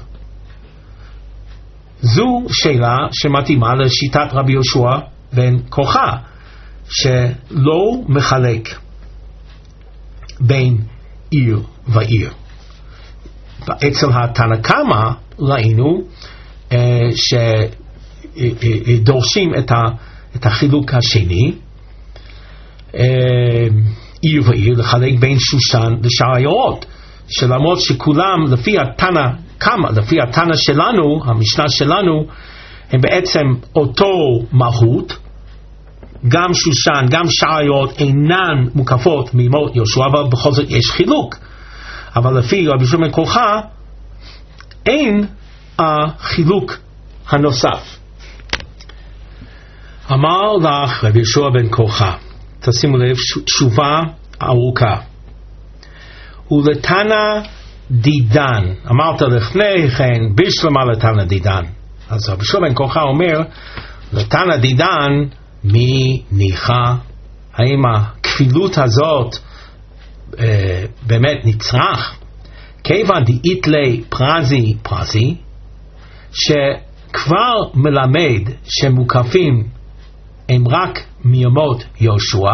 זו שאלה שמתאימה לשיטת רבי יהושע בן כורחה, שלא מחלק בין עיר ועיר. אצל התנא קמא ראינו uh, שדורשים את, ה, את החילוק השני, uh, עיר ועיר, לחלק בין שושן לשאר עיירות, שלמרות שכולם לפי התנא קמא, לפי התנא שלנו, המשנה שלנו, הם בעצם אותו מהות, גם שושן, גם שאר עיירות אינן מוקפות מימות יהושע, אבל בכל זאת יש חילוק. אבל לפי רבי יהושע בן כורחה אין החילוק הנוסף. אמר לך רבי יהושע בן כורחה, תשימו לב, תשובה ארוכה. ולתנא דידן, אמרת לפני כן בשלמה לתנא דידן. אז רבי יהושע בן כורחה אומר, לתנא דידן מי ניחא? האם הכפילות הזאת אה, באמת נצרך? כיוון דאית לי פרזי פרזי, שכבר מלמד שמוקפים הם רק מימות יהושע,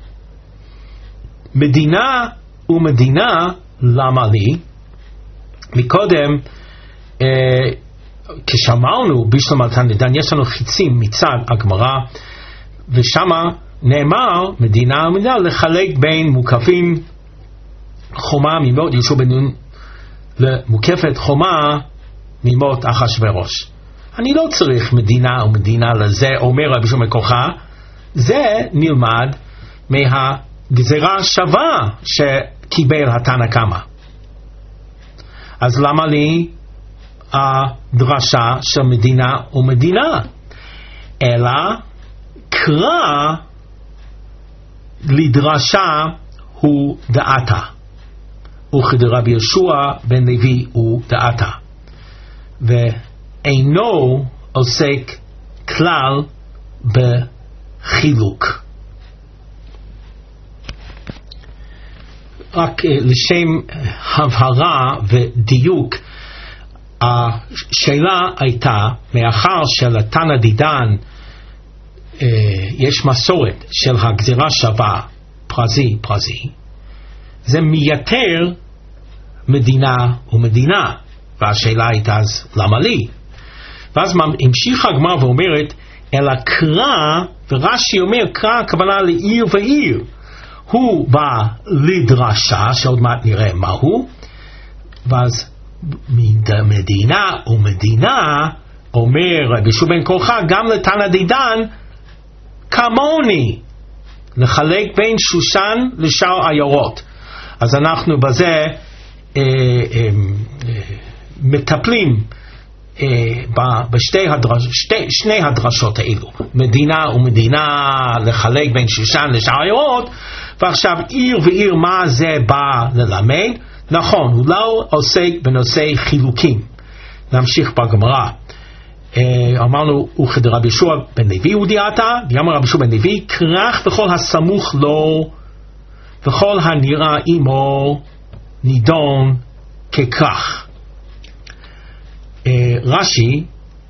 מדינה ומדינה למה לי? מקודם אה, כשאמרנו בשלמה לתנא דידן, יש לנו חיצים מצד הגמרא, ושמה נאמר מדינה ומדינה לחלק בין מוקפים חומה ממות יהושע בן נון למוקפת חומה ממות אחשוורוש. אני לא צריך מדינה ומדינה לזה, אומר רבי יהושע בן כורחה, זה נלמד מהגזירה שווה שקיבל התנא קמא. אז למה לי הדרשה של מדינה ומדינה? אלא קרא לדרשה הוא דעתה, וכדרבי יהושע בן לוי הוא דעתה, ואינו עוסק כלל בחילוק. רק לשם הבהרה ודיוק, השאלה הייתה, מאחר שלתנא דידן יש מסורת של הגזירה שווה פרזי פרזי, זה מייתר מדינה ומדינה, והשאלה הייתה אז למה לי? ואז המשיכה הגמרא ואומרת אלא קרא, ורש"י אומר קרא הכוונה לעיר ועיר, הוא בא לדרשה שעוד מעט נראה מהו, ואז מדינה ומדינה אומר רבי יהושע בן כורחה גם לתנא דידן כמוני, לחלק בין שושן לשאר עיירות. אז אנחנו בזה אה, אה, אה, מטפלים אה, בשתי הדרש, שתי, שני הדרשות האלו, מדינה ומדינה לחלק בין שושן לשאר עיירות. ועכשיו עיר ועיר, מה זה בא ללמד? נכון, הוא לא עוסק בנושא חילוקים. נמשיך בגמרא. אמרנו, וכדרבי יהושע בן לוי הוא דעתה, ואמר רבי יהושע בן לוי, כרך וכל הסמוך לו וכל הנראה עמו נידון ככרך. רש"י,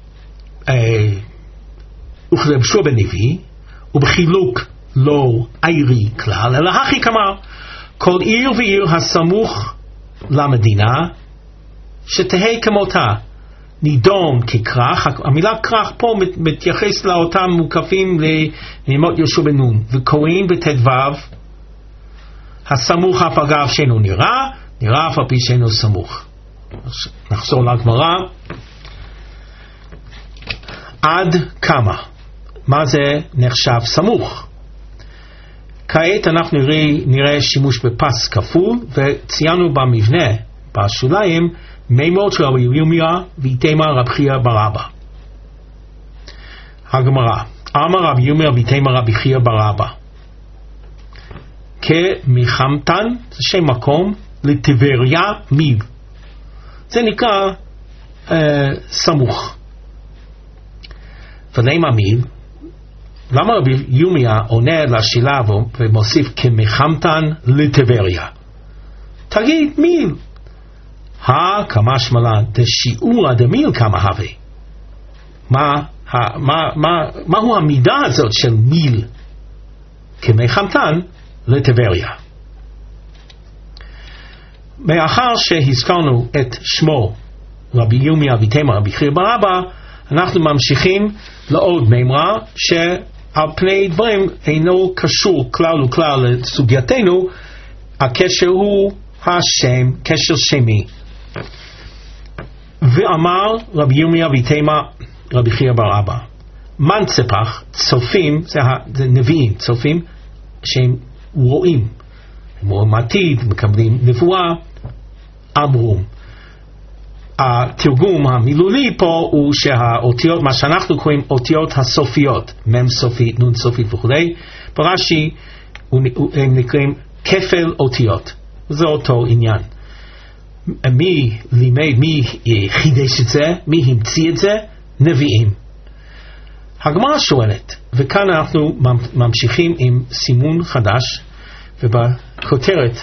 וכדרבי יהושע בן לוי, ובחילוק לא עירי כלל, אלא הכי כמר, כל עיר ועיר הסמוך למדינה שתהא כמותה נידון ככרך. המילה כרך פה מתייחס לאותם מוקפים לימות יהושע בן נון, וקוראים בט"ו הסמוך אף אגב שאינו נראה, נראה אף על פי שאינו סמוך. נחזור לגמרא. עד כמה? מה זה נחשב סמוך? כעת אנחנו נראה, נראה שימוש בפס כפול, וציינו במבנה, בשוליים, מימות של רבי ירמיה ויתמה רב חייא בר אבא. הגמרא, אמר רבי ירמיה ויתמה רבי חייא בר אבא, כמחמתן, זה שם מקום, לטבריה מיל. זה נקרא אה, סמוך. ולמה מיל? למה רבי ירמיה עונה לשאלה ומוסיף כמחמתן לטבריה? תגיד מיל. כמשמע לן דשיעורא דמיל כמה הווה. מה, מה, מה, מהו המידה הזאת של מיל כמחמתן לטבריה? מאחר שהזכרנו את שמו רבי ירמיה ויתמה רבי חייא בר אבא, אנחנו ממשיכים לעוד מימרה שעל פני דברים אינו קשור כלל וכלל לסוגייתנו. הקשר הוא השם, קשר שמי. ואמר רבי ירמיה ויתמה רבי חייא בר אבא, מנצפח, צופים, זה, זה נביאים, צופים שהם רואים, הם רואים עתיד, מקבלים נבואה, אמרו. התרגום המילולי פה הוא שהאותיות, מה שאנחנו קוראים אותיות הסופיות, מם סופית, נון סופית וכו', ברש"י הם נקראים כפל אותיות. זה אותו עניין. מי לימד, מי חידש את זה, מי המציא את זה? נביאים. הגמרא שואלת, וכאן אנחנו ממשיכים עם סימון חדש, ובכותרת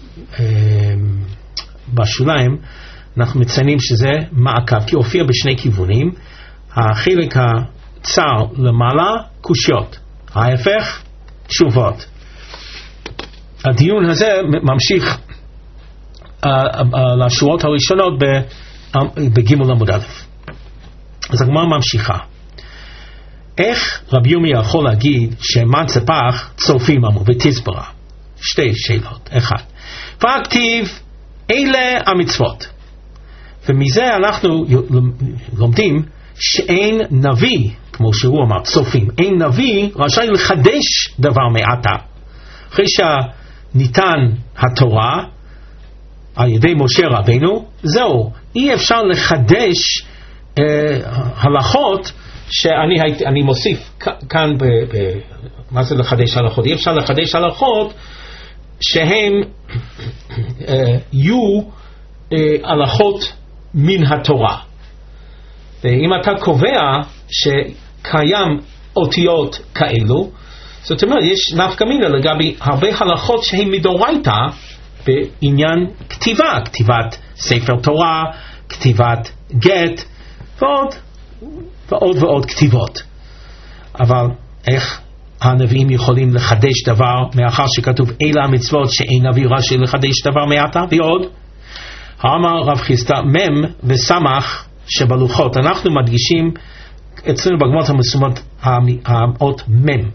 בשוליים אנחנו מציינים שזה מעקב, כי הופיע בשני כיוונים. החלק הצר למעלה קושיות, ההפך תשובות. הדיון הזה ממשיך uh, uh, לשורות הראשונות בג' עמוד א'. אז הגמרא ממשיכה. איך רבי ירמיה יכול להגיד שמנצפח צופים אמרו ותסברה? שתי שאלות. אחד, והכתיב אלה המצוות, ומזה אנחנו לומדים שאין נביא, כמו שהוא אמר, צופים, אין נביא רשאי לחדש דבר מעתה. אחרי שניתן התורה על ידי משה רבינו, זהו, אי אפשר לחדש אה, הלכות שאני הייתי, אני מוסיף כאן ב, ב, מה זה לחדש הלכות? אי אפשר לחדש הלכות שהם אה, יהיו אה, הלכות מן התורה. ואם אתה קובע שקיים אותיות כאלו, זאת אומרת יש נפקא מינה לגבי הרבה הלכות שהן מדאורייתא בעניין כתיבה, כתיבת ספר תורה, כתיבת גט ועוד ועוד ועוד כתיבות. אבל איך הנביאים יכולים לחדש דבר מאחר שכתוב אלה המצוות שאין נביא רשאי לחדש דבר מעתה? ועוד אמר רב חיסדא מם וסמך שבלוחות, אנחנו מדגישים אצלנו בגמרות המסומות האות מם,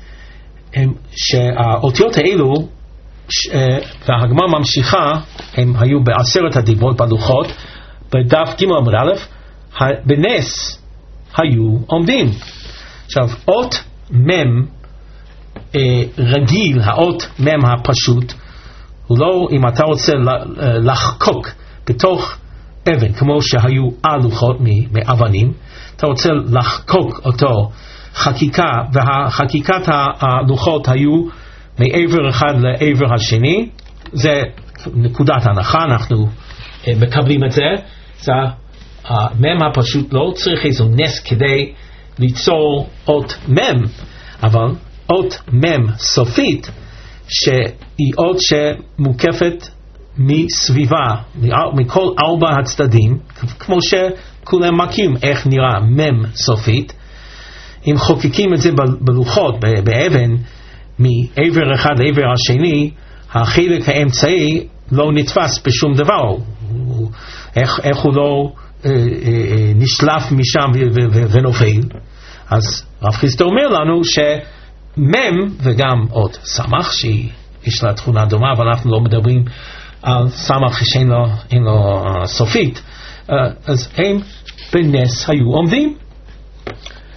שהאותיות האלו והגמרא ממשיכה, הם היו בעשרת הדיברות בלוחות בדף ג' עמוד א', בנס היו עומדים. עכשיו אות מם רגיל, האות מם הפשוט, הוא לא, אם אתה רוצה לחקוק בתוך אבן כמו שהיו הלוחות מאבנים, אתה רוצה לחקוק אותו חקיקה, והחקיקת הלוחות היו מעבר אחד לעבר השני, זה נקודת הנחה, אנחנו מקבלים את זה. זה המם הפשוט, לא צריך איזו נס כדי ליצור אות מם, אבל אות מם סופית שהיא אות שמוקפת מסביבה, מכל ארבע הצדדים, כמו שכולם מכירים איך נראה מם סופית. אם חוקקים את זה בלוחות, באבן, מעבר אחד לעבר השני, החלק האמצעי לא נתפס בשום דבר. איך, איך הוא לא אה, אה, נשלף משם ו- ו- ו- ונופל. אז רב חיסדא אומר לנו שמם וגם עוד סמך שיש לה תכונה דומה, אבל אנחנו לא מדברים על סמך שאין לו, אין לו uh, סופית, uh, אז הם בנס היו עומדים.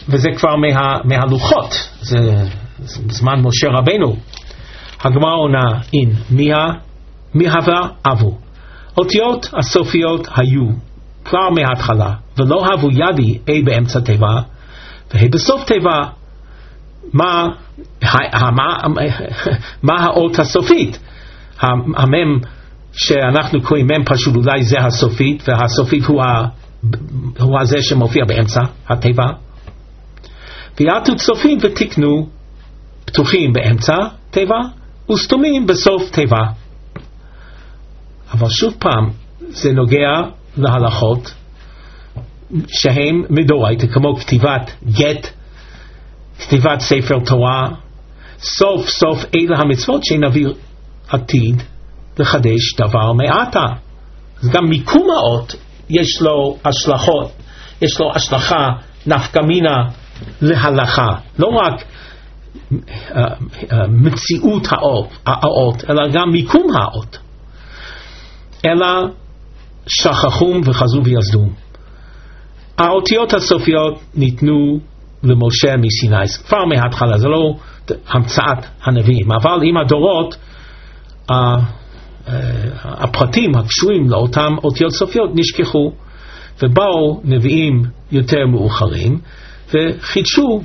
וזה כבר מה, מהלוחות, זה בזמן משה רבנו. הגמרא עונה אין מיה מהווה אבו. אותיות הסופיות היו כבר מההתחלה, ולא הבו ידי אי באמצע תיבה והי בסוף תיבה. מה, מה, מה האות הסופית? המם שאנחנו קוראים מם פשוט, אולי זה הסופית, והסופית הוא, ה, הוא הזה שמופיע באמצע התיבה. ויעטו צופים ותקנו פתוחים באמצע תיבה וסתומים בסוף תיבה. אבל שוב פעם זה נוגע להלכות שהם מדאורייתא, כמו כתיבת גט, כתיבת ספר תורה. סוף סוף אלה המצוות שנביא עתיד לחדש דבר מעתה. אז גם מיקום האות יש לו השלכות, יש לו השלכה נפקא מינה להלכה, לא רק uh, uh, מציאות האות, האות, אלא גם מיקום האות. אלא שכחום וחזו ויסדום. האותיות הסופיות ניתנו למשה מסיני כבר מההתחלה, זה לא המצאת הנביאים, אבל עם הדורות uh, uh, הפרטים הקשורים לאותם אותיות סופיות נשכחו, ובאו נביאים יותר מאוחרים וחידשו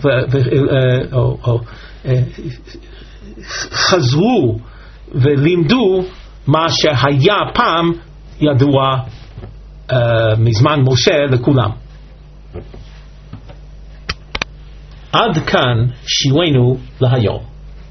וחזרו ולימדו מה שהיה פעם ידוע uh, מזמן משה לכולם. עד כאן שיעורנו להיום.